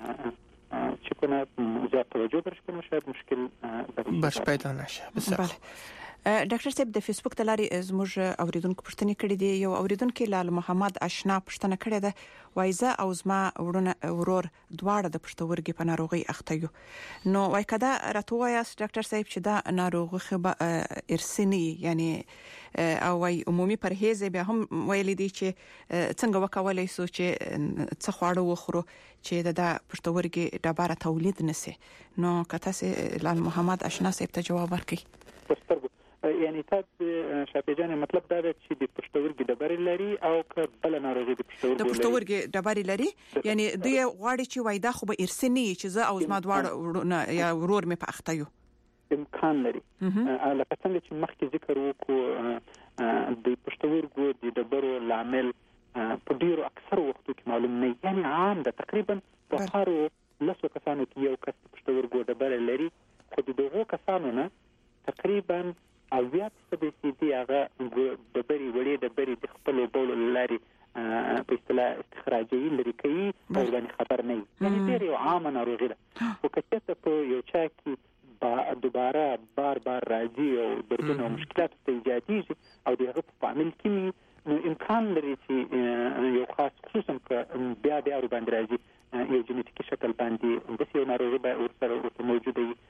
چی کنه زیاد توجه برش کنه شاید مشکل برش پیدا نشه. بله. ډاکټر صاحب د فیسبوک د لارې زموږ اوریدونکو پوښتنه کړې دي. یو اوریدونکو لال محمد آشنا پوښتنه کړې ده، وای زه او زما ورور دواړه د پښتورګي په ناروغي اخته یو، نو وای کدا راته وایاست ډاکټر صاحب چې دا ناروغي خو ارثي یعنی او وای عمومي پرهیز به هم ویل دي چې څنګه وکولای شو چې څه خواړه وخورو چې د پښتورګي ډبره تولید نشي. نو کته سه لال محمد آشنا صاحب ته جواب ورکړي. یعنی تا شافی جان مطلب دا دی چې د پښتورګي ډبرې لري او که بل ناروغي د پښتورګي ډبرې لري، یعنی دوی غواړي چې وایدا خو به ارثي چې زه او زما دواړه یا ورور مې په اخته یو امکان لري. لکه څنګه چې مخکې ذکر وکړو د پښتورګو د ډبرو لامل په ډیرو اکثر وختو کې معلوم نه، یعنی عام ده تقریبا په هر 10 کسانو کې یو کس پښتورګو ډبره لري، خو د دغو کسانو نه تقریبا اویات سبسیدي هغه ډبرې وړې ډبرې د خپل بول لري په اصطلاح استخراجي لري کوي او باندې خبر نه وي، یعنی ډېر عامه ناروغي ده. او کله په یو چا کې دوباره بار راځي او دردونه او مشکلات ته ایجادېږي او دغه په عامل کې نو امکان لري چې یو خاص خصوصا که بیا باندې راځي یو جنټیکي شکل باندې د یو ناروغي به ورسره موجوده وي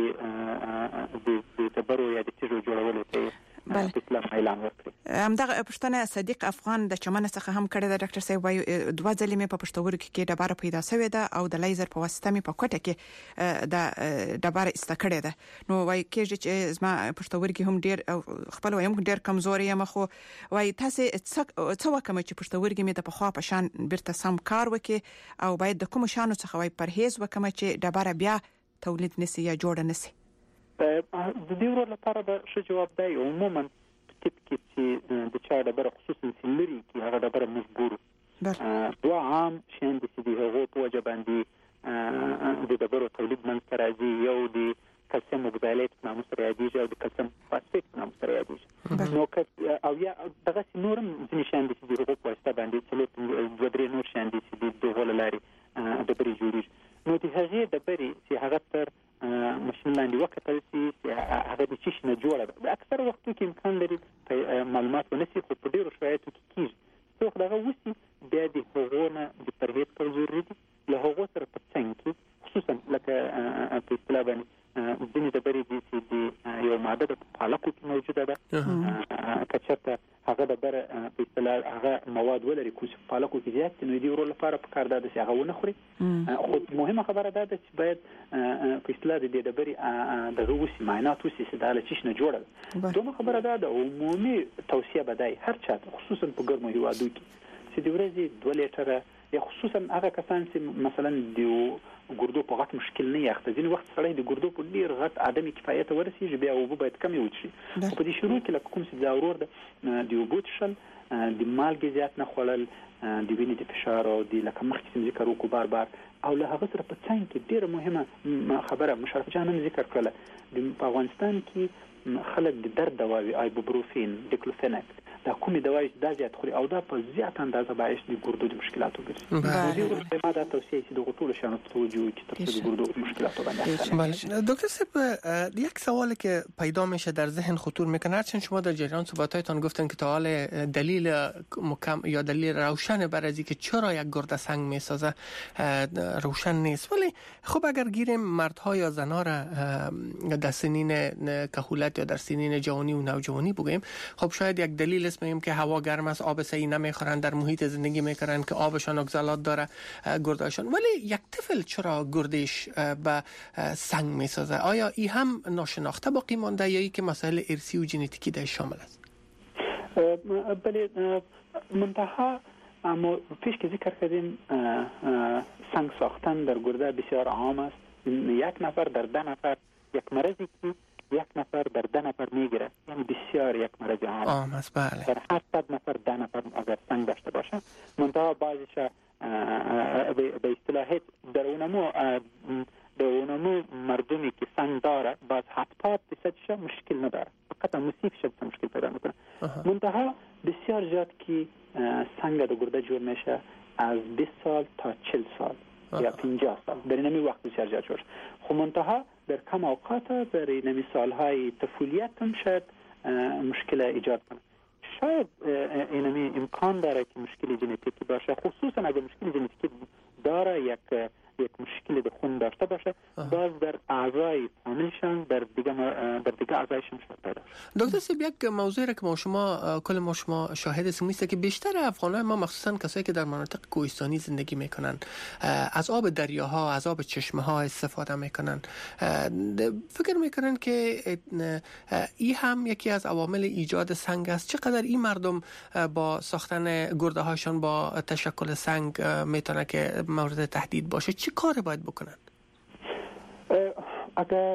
د تبرو یا د تیږو جوړولو ته اسلام اعلان وکړي. همدغه پښتنه صدیق افغان د چمن څخه هم کړی دا ډاکټر صاحب وایي 2 ځلې مې په پښتورګي کې ډبره پیدا شوې ده او د لیزر په واسطه مې په کوټه کې د ډبره استکړې ده. نو وایي کېږي چې زما پښتورګي هم ډېر خپل وایم ډېر کمزوري یم، خو وایي تاسو څه وکم چې پښتورګي مې د پخوا په شان بیرته سم کار وکړي او باید د کوم شانو څخه وایي پرهیز وکم چې ډبره بیا تولید نسی یا جوړ نسی. د دې ورو لپاره به ښه جواب دی. عموما طب کې چې د چا ډبره خصوصا سلري کې هغه ډبره مجبور دوه عام شیان دي چې د هغو په وجه باندې د ډبرو تولید منځته راځي. یو د کلسیم اوکزالیت په نامه سره یادېږي او د کلسیم فاسفیت په نامه سره یادېږي. نو او یا دغسې نور هم ځینې شیان دي چې د هغو په واسطه باندې لاندې وکتل شي هغه د چیش نه جوړه ده. اکثر وختو کې امکان لري معلومات ونسي، خو په ډیرو شرایطو کې کیږي څو دغه وسی بیا د هغونه د پرهیز کول ضروري دي. له هغو سره په څنګ کې خصوصا لکه په اصطلاح باندې ځینې ډبرې دي چې د یو ماده د پالکو کې موجوده ده، که چېرته هغه ډبره په اصطلاح هغه مواد ولري کوم چې پالکو کې زیات دي، نو د ورو لپاره پکار ده چې هغه ونه خوري. خو مهمه خبره ده چې باید په اصطلاح د دې ډبرې دغه وسی معاینات وسی چې دا له چیش نه جوړه ده. دومره خبره ده د عمومي توصیه به دی هر چا خصوصا په ګرمو هیوادو کې چې د ورځې 2 لیټره یا خصوصا هغه کسان چې مثلا د ګردو په غټ مشکل نه یاخته، ځینې وخت سړی د ګردو په ډیر غټ عدم کفایت ورسیږي، بیا اوبه باید کمې وڅښي. په دې شروع کې لکه کوم چې دا ورور د اوبو څښل، د مالګې زیات نه خوړل، د وینې د فشار او د لکه مخکې چې ذکر وکړو بار او له هغه سره په څنګ کې ډیره مهمه خبره مشرف جان هم ذکر کړله، په افغانستان کې خلک د درد دواوي ایبوبروفین، ډیکلوفیناک، دا کومې دواوي دا زیات خوري او دا په زیات اندازه باعث د ګردو د مشکلاتو ګرځي. دې ما دا توصیه چې د ټولو شانو توجه وکړي ترڅو د ګردو مشکلاتو باندې. بله دکتر صاحب، یک سوالی که پیدا میشه در ذهن خطور میکنه، هرچند شما در جریان صحبتایتان گفتن که تا حال دلیل محکم یا دلیل روشن بر از اینکه چرا یک گرده سنگ میسازه روشن نیست، ولی خب اگر گیریم مردها یا زنها را در سنین کهولت یا در سنین جوانی و نوجوانی بگیم، خب شاید یک دلیل است میگیم که هوا گرم است، آب صحیح نمیخورن، در محیط زندگی میکنن که آبشان اکسالات داره گردهشان، ولی یک طفل چرا گردش به سنگ میسازه؟ آیا این هم ناشناخته باقی مانده یا ای که مسائل ارثی و ژنتیکی در شامل است؟ بله منتها اما پیش که ذکر کردیم سنگ ساختن در گرده بسیار عام است. 1 نفر در 10 نفر یک مرضی که 1 نفر در 10 نفر میگیره، یعنی بسیار یک مرض عام است. بله. در 800 نفر 10 نفر اگر سنگ داشته باشه، منتها بعضیش به اصطلاح در اونمو مردمی که سنگ داره باز 70% مشکل نداره، فقط مصیبش مشکل پیدا میکنه. منتها بسیار زیاد که سنگ در گرده جور میشه از 20 سال تا 40 سال یا 50 سال، در این وقت بسیار زیاد شد. خب منتها در کم اوقات در این سالهای طفولیت هم شاید مشکل ایجاد کنه. شاید اینمی امکان داره که مشکل ژنتیکی باشه، خصوصا اگر مشکل ژنتیکی داره یک مشکل به خون داشته باشه، باز در اعضای فامیلشان در دیگه اعضایشان پیدا. دکتر صاحب، یک موضوعی که کل ما شما شاهد هستیم که بیشتر افغان‌ها ما مخصوصا کسایی که در مناطق کوهستانی زندگی میکنن از آب دریاها، از آب چشمه‌ها استفاده میکنن. فکر میکنن که این هم یکی از عوامل ایجاد سنگ است. چقدر این مردم با ساختن گرده هاشون با تشکل سنگ میتونه که مورد تهدید باشه؟ چه کار باید بکنن؟ اگر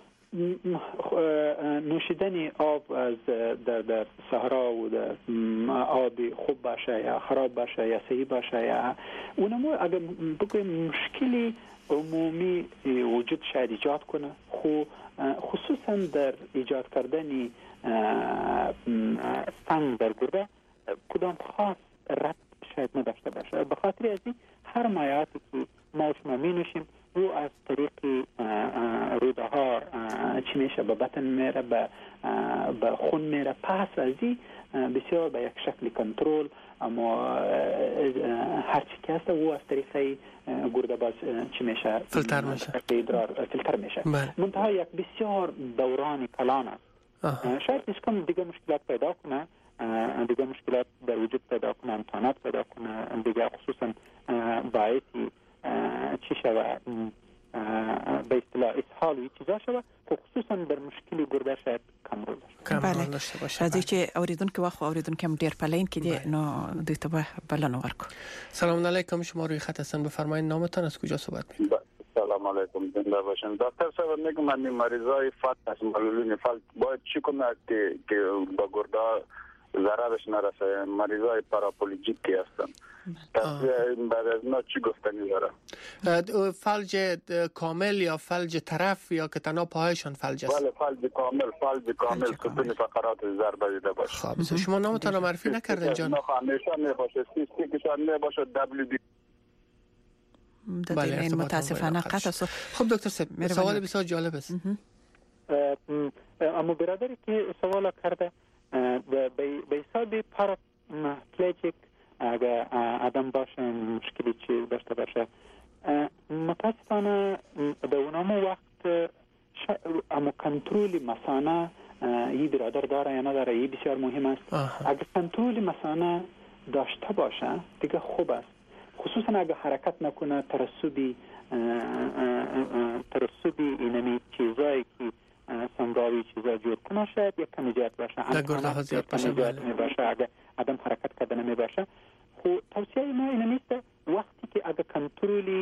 نوشیدن آب از در صحرا و در آب خوب باشه یا خراب باشه یا صحیح باشه یا اونمو اگر بگویم مشکلی عمومی وجود شاید ایجاد کنه، خصوصا در ایجاد کردن سنگ در گرده کدام خاص رد شاید نداشته باشه. به خاطر از این هر مایعاتی که ما شما می نوشیم او از طریق روده ها چی میشه به بطن میره، به خون میره، پس از این بسیار به یک شکل کنترل، اما هر چی که هست او از طریق گرده باز چی میشه؟ فیلتر میشه. فیلتر میشه. منتها یک بسیار دوران کلان است. شاید کم دیگه مشکلات پیدا کنه، دیگه مشکلات در وجود پیدا کنه، امکانات پیدا کنه، دیگه خصوصا باعثی چی شود به اصطلاح اسهال و چیزا شود، خصوصا در مشکلی گرده شاید بله. راځي چې اوریدونکو واخو اوریدونکو هم ډیر پلین کې دي، نو دوی ته بلنه ورکو. سلام علیکم، شما روی خط هستن، بفرمایید نامتان، از کجا صحبت میکنید؟ سلام علیکم، زنده باشین. دکتر صاحب میگم من مریضای فقط از معلولین فقط باید چی کنه که با گرده ضررش نرسه؟ مریضای پاراپلیژیک هستن، بعد از اینا چی گفتنی داره؟ فلج کامل یا فلج طرف یا که تنها پاهایشان فلج است؟ بله فلج کامل ستون فقرات ضربه دیده باشه. خب شما نامتان رو معرفی نکردین جان؟ نه همیشه نباشه، سیستی کشان نباشه، WD. د دې متاسفانه قطع شو. خب دکتر صاحب سوال بسیار جالب است. اما برادری که سوال کرده به حساب پاراپلیجیک اگر آدم باشه مشکلی چی داشته باشه متاسفانه در اونم وقت اما کنترل مثانه این برادر داره یا نداره این بسیار مهم است. اگر کنترل مثانه داشته باشه دیگه خوب است، خصوصا اگر حرکت نکنه ترسبی اینمی چیزایی که سنگاوی چیزا جور کنه شاید یک کمی زیاد باشه، گرده زیاد باشه اگر آدم حرکت کرده نمی باشه. خو توصیه ما این نیست وقتی که اگر کنترلی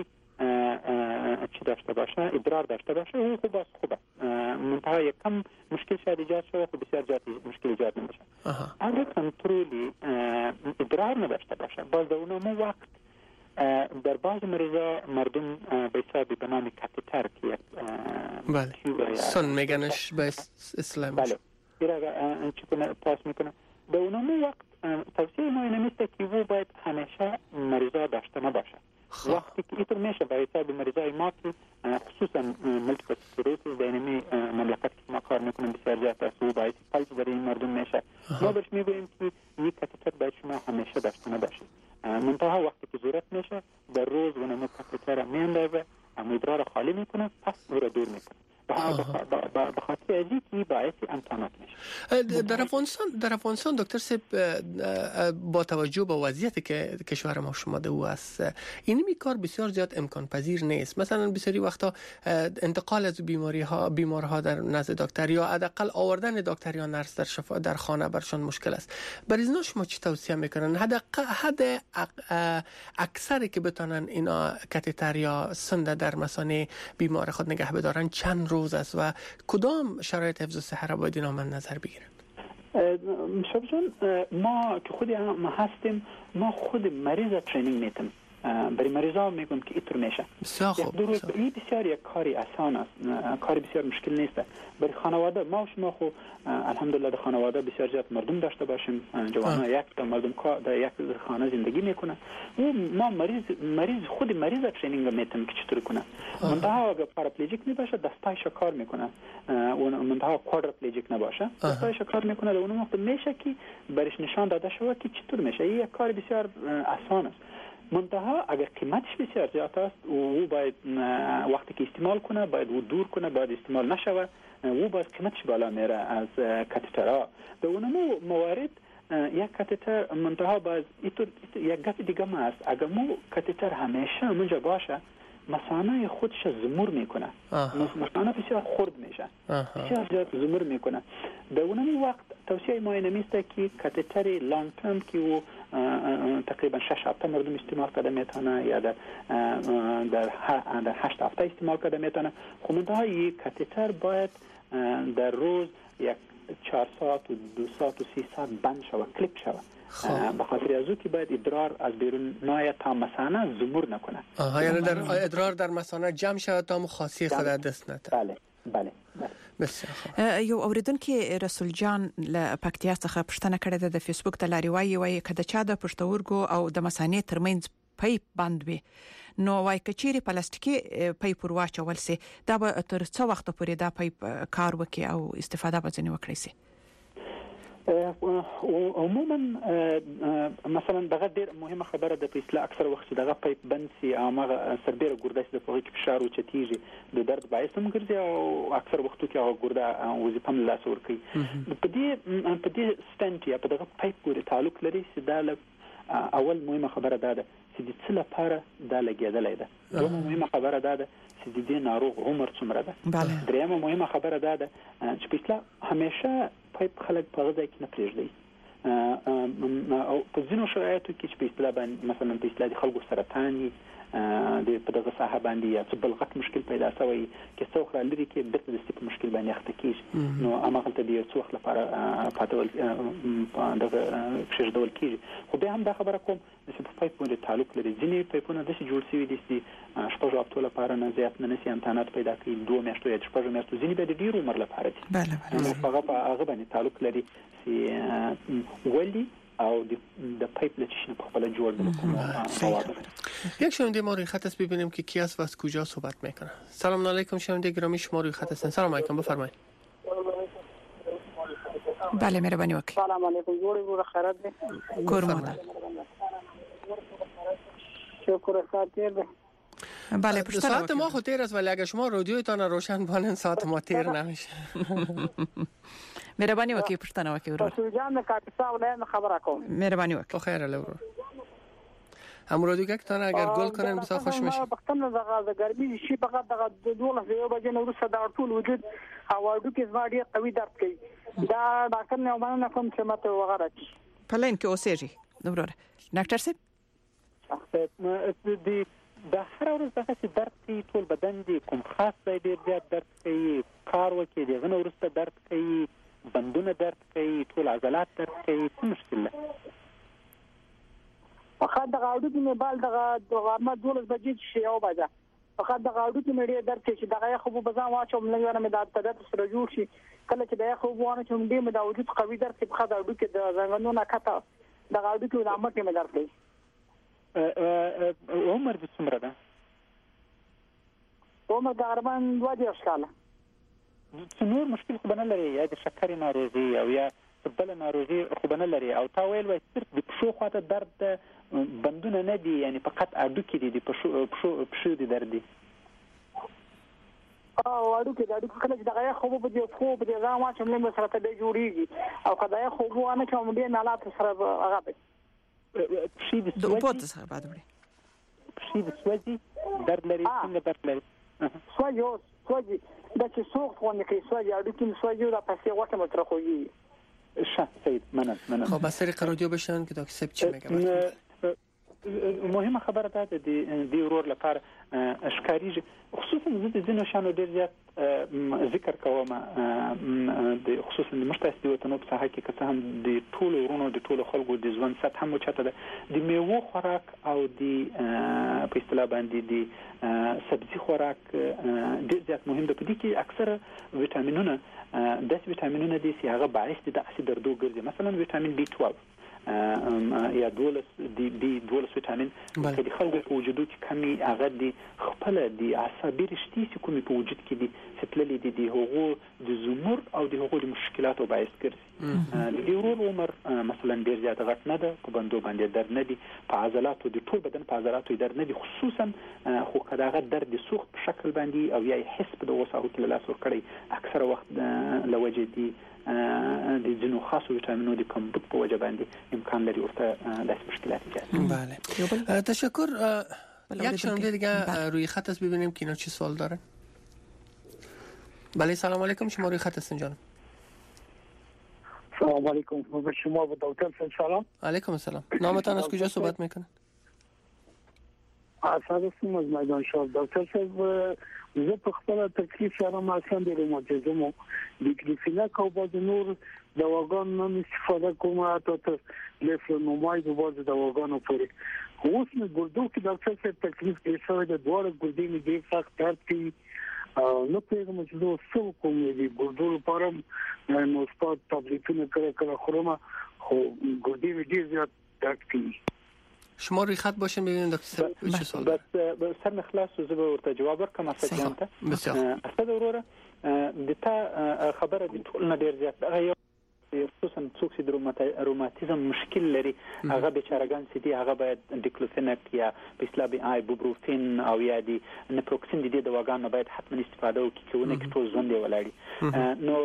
چی داشته باشه ادرار داشته باشه او خوب است منتها یک کم مشکل شاید ایجاد شده خو بسیار زیاد مشکل ایجاد نمیشه. اگر کنترلی ادرار نداشته باشه باز در اونم وقت در بعض مریضا مردم به حساب به نام کاتتر که بله سن میگنش به اسلام بله ایرا چیکنه پاس میکنه در اونم وقت توصیه ما اینه نیست که او باید همیشه مریضا داشته نباشه. وقتی که اینطور میشه به حساب مریضای ما که خصوصا ملتیپل اسکلروسیس در اینمی مملکت که ما کار میکنیم بسیار زیاد است و باعث فلج در این مردم میشه. ما بهش میگوییم که یک کاتتر باید شما همیشه داشته نباشید، منتها وقتی که ضرورت میشه در روز ونمو کاتتر میاندازه اما ادرار خالی میکنه پس او را دور میکنه. به خاطر ازی که باعث امکانات میشه. در افغانستان دکتر صاحب با توجه به وضعیتی که کشور ما شماده او است اینمی کار بسیار زیاد امکان پذیر نیست. مثلا بسیاری وقتا انتقال از بیمارها در نزد دکتر یا حداقل آوردن دکتر یا نرس در خانه برشان مشکل است. برای اینا شما چی توصیه میکنن؟ حد اکثری که بتونن اینا کاتتر یا سند در مثانه بیمار خود نگه بدارن چند روز است و کدام شرایط حفظ صحه را باید اینا من نظر بگیرن؟ شب جان ما که خودی ما هستیم ما خود مریض ترینینگ میتیم برای مریضا میگم که اینطور میشه. این بسیار یک کاری آسان است، کاری بسیار مشکل نیست. برای خانواده ما و شما خو الحمدلله در خانواده بسیار زیاد مردم داشته باشیم، جوانان یک تا مردم در یک خانه زندگی میکنه و ما خود مریض ترینینگ میتیم که چطور کنه. منتها اگر پاراپلیجیک نباشه دستایش کار میکنه و منتها کوادراپلیجیک نباشه دستایش کار میکنه. در اون وقت میشه که برش نشان داده شود که چطور میشه. این یک کار بسیار آسان است. منتها اگر قیمتش بسیار زیاد است او باید وقتی که استعمال کنه باید او دور کنه، باید استعمال نشود او باید قیمتش بالا میره از کاتترها. در اونمو موارد یک کاتتر منتها باید یک گپ دیگه ما است اگر مو کاتتر همیشه منجا باشه مثانه خودش زمور میکنه، مثانه بسیار خرد میشه، بسیار زیاد زمور میکنه. در اون وقت توصیه ما اینه میسته که کاتتر لانگ ترم که او تقریبا 6 هفته مردم استعمال کرده میتونه یا در 8 هفته استعمال کرده میتونه. خب منتها یک کاتتر باید در روز یک 4 ساعت و 2 ساعت و 3 ساعت بند شود، کلیپ شود. به خاطر از او که باید ادرار از بیرون نایه تا مثانه زمور نکنه. یعنی در ادرار در مثانه جمع شود تا مخاصی خود دست نته. بله. یو اوریدونکو رسول جان له پکتیا څخه پښتنه کړې ده د فیسبوک د لاري وایي کده چا د پښتورګو او د مثانې ترمنځ پایپ بند وي نو وای کچيري پلاستیکي پایپ ورواچول سي دا به تر څو وخت پورې دا پایپ کار وکي او استفاده به ځنی وکړي سي. عموما مثلا دغه ډیر مهمه خبره ده په اصطلاح اکثر وخت دغه پایپ بند سي او هغه سربېره ګرده چې د فوق کې فشار او چتیږي د درد باعث هم ګرځي او اکثر وختو کې هغه ګرده وظیفه هم لاس ور کوي. په دې سټنټ یا په دغه پایپ پورې تعلق لري چې دا اول مهمه خبره ده چې د څه لپاره دا لګیدلې ده. دومره مهمه خبره ده چې د دې ناروغ عمر څومره ده. درېمه مهمه خبره ده چې په اصطلاح همیشه پایپ خلک په غځای کې نه پرېږدي او په ځینو شرایطو کې چې په اصطلاح باندې مثلا په اصطلاح د خلکو سرطان د په دغه ساحه باندې یا څه بلغت مشکل پیدا شوی کې څو خلک لري کې د دې مشکل باندې اخته کیږي نو هغه ته د څو وخت لپاره پاتول دغه کښېږدول کیږي. خو به هم دا خبره کوم چې په پایپ باندې تعلق لري ځینې پایپونه د جوړ شوي دي چې شپږ هفتو لپاره نه زیات نه نشي امکانات پیدا کوي 2 میاشتو یا 6 میاشتو ځینې به د ډیر عمر لپاره دي. بله هغه باندې تعلق لري چې ولی او د پایپ لچشن په خپل جوړ بکنه. یک شنونده ما روی خط است، ببینیم که کی است و از کجا صحبت میکنه. سلام علیکم شنونده گرامی، شما روی خط هستین. سلام علیکم، بفرمایید. بله مهربانی وکړئ. سلام علیکم، جوړ خیرات دی. کورمانه شکر ساتیر دی. بله پشتر ساعت ما خود تیر است، ولی اگر شما رادیویتان روشن بانن ساعت ما تیر نمیشه. مهربانی وکړئ پښتنه وکړئ ورور. رسول جان د کاپیسا ولایت خبره کوم. مهربانی وکړئ. خیر له ورور. هم رادیو کتان اگر گل کنن بسیار خوش میشه. وختونه د ګرمي شي فقط د 12 بجې نو وروسته د ټول وجود هواډو کې زما ډیر قوي درد کوي. دا ډاکټر نه ومنه کوم چې ماته وغره چی. پلین کې اوسېږي. ورور. ډاکټر صاحب د هر ورځ دغه درد کوي، ټول بدن دی، کوم خاص ځای ډیر زیات درد کوي، کار وکړي دغه نو ورسته درد کوي، بندونه درد کوي، ټول عضلات درد کوي، څه مشکل ده؟ فقط د غاړو کې مې بال د غرمه 12 بجې شي او بجا فقط د غاړو کې مې ډیر درد کوي چې دغه خو به ځان واچوم نه یو نه مې د عادت سره جوړ شي. کله چې دغه خو وانه چې مې د وجود قوي درد په خاطر غاړو کې د زنګونو نه کته د غاړو کې د امټ مې درد کوي. عمر د څومره ده؟ عمر تقریبا 2 کاله. څه نور مشکل خو نه لري، یا د شکر ناروغي او یا بل ناروغي خو نه لري، او تا ویل وای صرف د پښو خواته درد بندونه نه دي، یعنی فقط اډوکې دي، د پښو دي درد دي. اډوکې کله چې دغه خو په دې خو په دې ځان واچوم نه سره ته جوړیږي او کله خو وانه کوم دې حالات سره هغه پښې د اوبو څخه بعد وړي. پښې د سوځي درد لري، څنګه درد لري؟ سوځي دا چې څوک ونه کوي سوځي اډوکې سوځي دا پسې وټه متر خوږي. سید مننه. خب از طریق رادیو بشنن که دکتر سب چی میگه؟ مهمه خبره ده د ورور لپاره اشکاریږي، خصوصا د ځینو شانو ډیر زیات ذکر کوم د خصوصا د مشترک وطنو په ساحه کې که څه هم د ټولو ورونو د ټولو خلکو د ژوند سطح هم چاته ده، د میوه خوراک او د په اصطلاح باندې د سبزي خوراک ډیر زیات مهم ده. په دې کې اکثره ویټامینونه داسې ویټامینونه دي چې هغه باعث دي د اسید دردو ګرځي. مثلا ویټامین B12 یا 12 ویټامین چې د خلکو په وجود کې کمی هغه دي خپل د عصبي رشتې چې کومې په وجود کې دي ستللې دي د هغو د زمر او د هغو د مشکلاتو باعث ګرځي. د ورور عمر مثلا ډیر زیات غټ نه ده، په بندو باندې درد نه دي، په عضلاتو د ټول بدن په عضلاتو درد نه دي، خصوصا خو کداغه درد د سوخت په شکل باندې او یا حس په دغه وساو کې لاس ور کړی اکثره وخت لوجه دي د جنو خاصو ویټامینو د کمبود په وجه باندې امکان لري ورته داسې مشکلات ایجاد کړي. بله تشکر. یک شنونده دیگه روی خط است، ببینیم که اینا چی سوال دارن. بله سلام علیکم، شما روی خط هستین جانم. سلام علیکم، با شما و دکتر سلام. علیکم السلام. نامتان از کجا صحبت میکنن؟ اسد هستم از میدان شاه. دکتر صاحب زه په خپل تکلیف سره ما څنګه د روماتیزم او د کلیفینک او بعض نور دواګانو نه استفاده کوم، حتی لیفلونوماید او بعض دواګانو پورې. اوس مې ګردو کې ډاکټر صاحب تکلیف کې شوی د دوړو ګردې مې ډېر سخت درد کوي. نو پیغام چې زه څه کوم دي ګردو لپاره نو سپورت ټابلیټونه کړه خورم، خو ګردې مې ډېر زیات درد کوي. شما روی خط باشین ببینید دکتر چه سوال بس سر مخلاص زه به ورته جواب ورکړم. اسد وروره د تا خبره د ټول نه ډیر زیات هغه خصوصا څوک چې د روماتیزم مشکل لري هغه بیچارهګان چې دي هغه باید ډیکلوفینک یا په اصطلاح ایبوبروفین او یا د نپروکسین د دې دواګانو باید حتما استفاده وکړي چې ونه کې ټول ژوند دی ولاړي. نو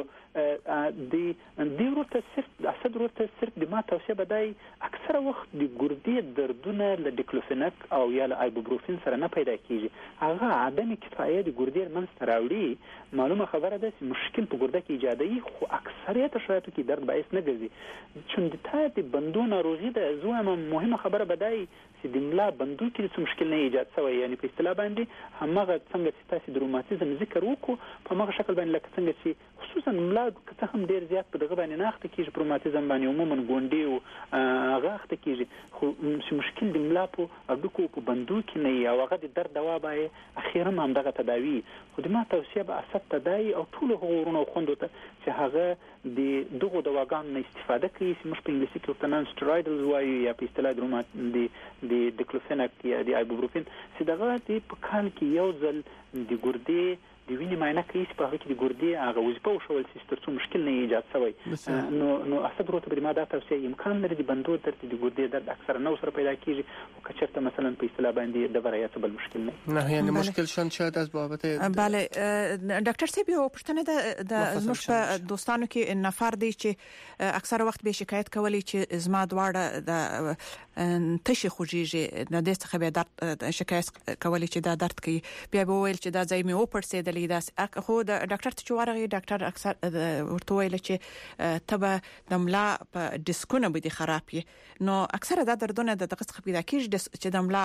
د ورته صرف اسد ورته صرف د ما توصیه بدای اکثره وخت د ګردې دردونه له ډیکلوفینک او یا له ایبوبروفین سره نه پیدا کیږي، هغه عدم کفایت د ګردې منځ ته راوړي. معلومه خبره ده چې مشکل په ګرده کې ایجادوي، خو اکثریت شرایطو کې درد باعث نه ګرځي. چون د تا د بندو ناروغي ده، زه وایم مهمه خبره بدای چې د ملا بندو کې څه مشکل نه ایجاد شوی، یعنی په اصطلاح باندې همغه څنګه چې تاسو د روماتیزم ذکر وکړو په هغه شکل باندې لکه څنګه چې خصوصا ملا که هم ډیر زیات په دغه باندې نه اخته کیږي، روماتیزم باندې عموما ګونډي او هغه اخته کیږي، خو مشکل د ملا په اډوکو په بندو کې نه او هغه د درد دوا به اخیرا هم دغه تداوی. خو د ما توصیه به اسد تداوی او ټول غوړونو خوندو ته چې هغه د دغه هغه دواګانو نه استفاده کوي چې موږ په انګلیسي کې ورته نان سټیرویډلز وایو یا په اصطلاح د ډیکلوفیناک یا د ایبوپروفین چې دغه په کال کې یو ځل د ګردې د وینې معاینه کوي چې په هغه کې د ګردې هغه وظیفه وښول شي تر څو مشکل نه ایجاد شوی. نو اسد وروته به ما دا توصیه امکان لري د بندو درد د ګردې درد اکثره نو سره پیدا کیږي او که چېرته مثلا په اصطلاح باندې د برایت بل مشکل نه یعنی مشکل شون شاید از بابت بله ډاکټر صاحب یو پښتنه د زموږ په دوستانو کې نفر دی چې اکثره وخت به شکایت کولی چې زما دواړه د تشي خوږیږي د دې څخه به درد شکایت کولی چې دا درد کوي بیا به ویل چې دا ځای مې وپړسېدلې دا خو د ډاکټر ته چوارغي ډاکټر اکثر ورته ویل چې تبه د ملا په ډیسکونه به دي خراب وي نو اکثره دا دردونه د دغه څخه پیدا کیږي چې د ملا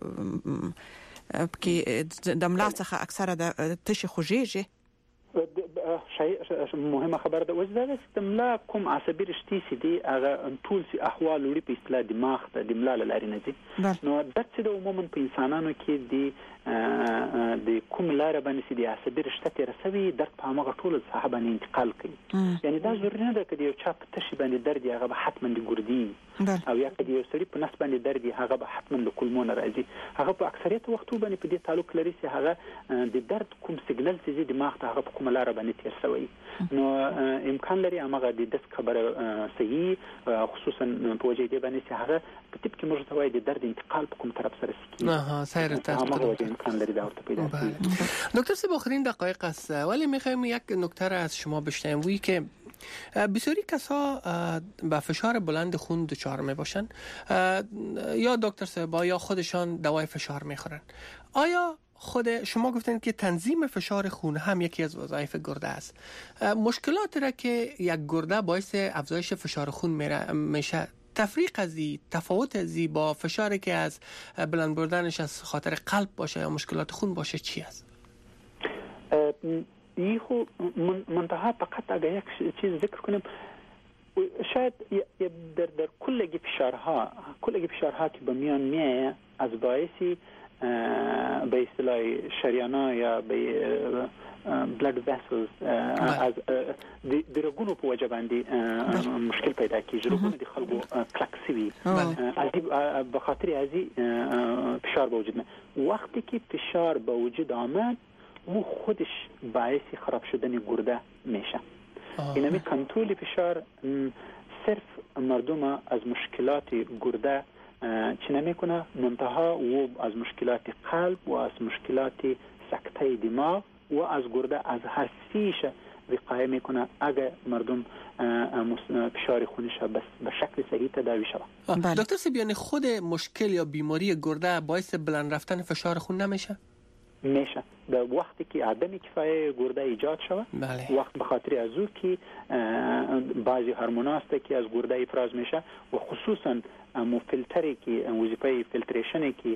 کې د ملا څخه اکثره د تشي خوږیږي. مهمه خبره ده وځه چې ملا کوم عصبي رشتې سي دي هغه ټول سي احوال لري په اصطلاح دماغ ته د ملا لاري نه دي نو د څه د عموما په انسانانو کې دي د کوم لار باندې سي دي عصبي رشتې رسوي درد په هغه ټول صاحب باندې انتقال کوي یعنی دا ضروري نه ده چې یو چا په تشي باندې درد هغه به حتما د ګردې او یا چې یو سړي په نس باندې درد هغه به حتما د کولمون راځي هغه په اکثریت وختو باندې په دې تعلق لري چې هغه د درد کوم سیګنال چې دماغ ته هغه کوم لار باندې تیر شوی نو امکان لري هغه د دس خبره صحیح خصوصا په وجه دې باندې چې هغه په تپ کې موږ ته وایي د درد انتقال په کوم طرف سره سکی سایر تاسو امکان لري دا ورته پیدا شي. دکتر صاحب آخرین دقایق است ولی میخوایم یک نکته را از شما بشنویم وی که بسیاری کسا با فشار بلند خون دچار می باشن یا دکتر صاحب یا خودشان دوای فشار میخورن آیا خود شما گفتن که تنظیم فشار خون هم یکی از وظایف گرده است مشکلاتی را که یک گرده باعث افزایش فشار خون میشه تفریق ازی تفاوت ازی با فشاری که از بلند بردنش از خاطر قلب باشه یا مشکلات خون باشه چی است؟ یهو منتها فقط اگر یک چیز ذکر کنیم شاید در کلگی فشارها که به میان میایه از باعثی به اصطلاح شریانا یا به blood vessels از درگونو په وجه باندې مشکل پیدا کیږي رګونه د خلکو کلکسوي به خاطر ازي فشار به وجود وقتی که فشار به وجود آمد او خودش باعث خراب شدن گرده میشه اینمی کنترل فشار صرف مردم از مشکلات گرده چی نمیکنه منتها و از مشکلات قلب و از مشکلات سکته دماغ و از گرده از هر سیش وقایه میکنه اگر مردم فشار خونش بس به شکل صحیح تداوی شود. دکتر سیبیانی خود مشکل یا بیماری گرده باعث بلند رفتن فشار خون نمیشه؟ میشه. در وقتی که عدم کفایه گرده ایجاد شود وقت به خاطر از او که بعضی هورمونا است که از گرده افراز میشه و خصوصا فیلتری که وظیفه فیلتریشنی که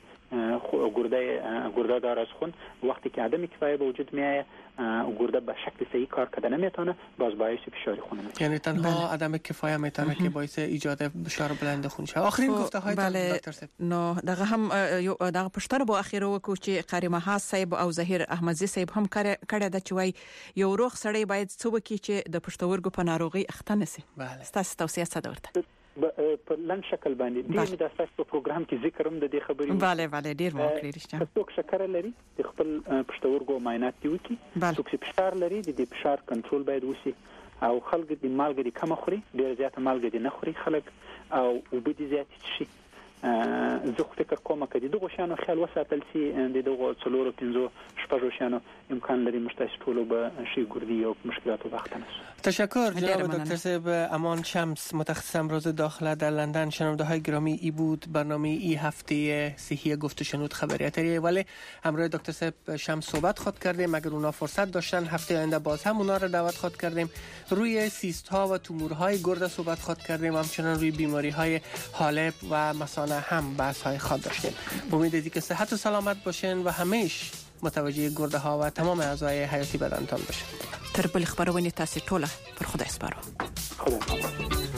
گرده داره از خون وقتی که عدم کفایه به وجود میایه گرده به شکل صحیح کار کرده نمیتونه باز باعث فشار خون میشه. یعنی تنها عدم کفایه میتونه که باعث ایجاد فشار بلند خون شه. آخرین گفته های دکتر صاحب نو دغه هم دغه پښتنه به اخیره وکړو چې قریمه ها صاحب او ظهیر احمدزي صاحب هم کړه د چوي یو روغ سړی باید څه وکړي چې د پښتورګو په ناروغي اخته نسی. ستاسو توصیه څه ده ورته؟ په لنډ شکل باندې د اساس په پروګرام کې ذکر هم د دې خبرې bale ډیر مو کړی رښتیا څوک شکر لري د خپل پښتورګو معاینات دی وکي څوک چې فشار لري د فشار کنټرول باید وشي او خلک د مالګې کم خوري ډیر زیات مالګې نه خوري خلک او وبدي زیات شي زه فکر کوم چې دغه شانو خیال وساتل سي د دغه څلورو پنځو شپږو شانو امکان لري مشتاش ټولو به شي ګردی او مشکلات وقت نشه. تشکر جناب دکتر صاحب امان شمس متخصص امراض داخله در لندن. شنونده های گرامی ای بود برنامه ای هفته صحی گفت و شنود خبریاتری ولی همراه دکتر صاحب شمس صحبت خود کردیم اگر اونا فرصت داشتن هفته آینده باز هم اونا را دعوت خود کردیم روی سیست ها و تومورهای گرده صحبت خود کردیم همچنان روی بیماری های حالب و مثانه هم بحث های خود داشتیم. امید که صحت و سلامت باشین و همیشه متوجه گرده ها و تمام اعضای حیاتی بدنتان باشین. تر بل خبرونه تاسو ټوله پر خدای سپارو. خدای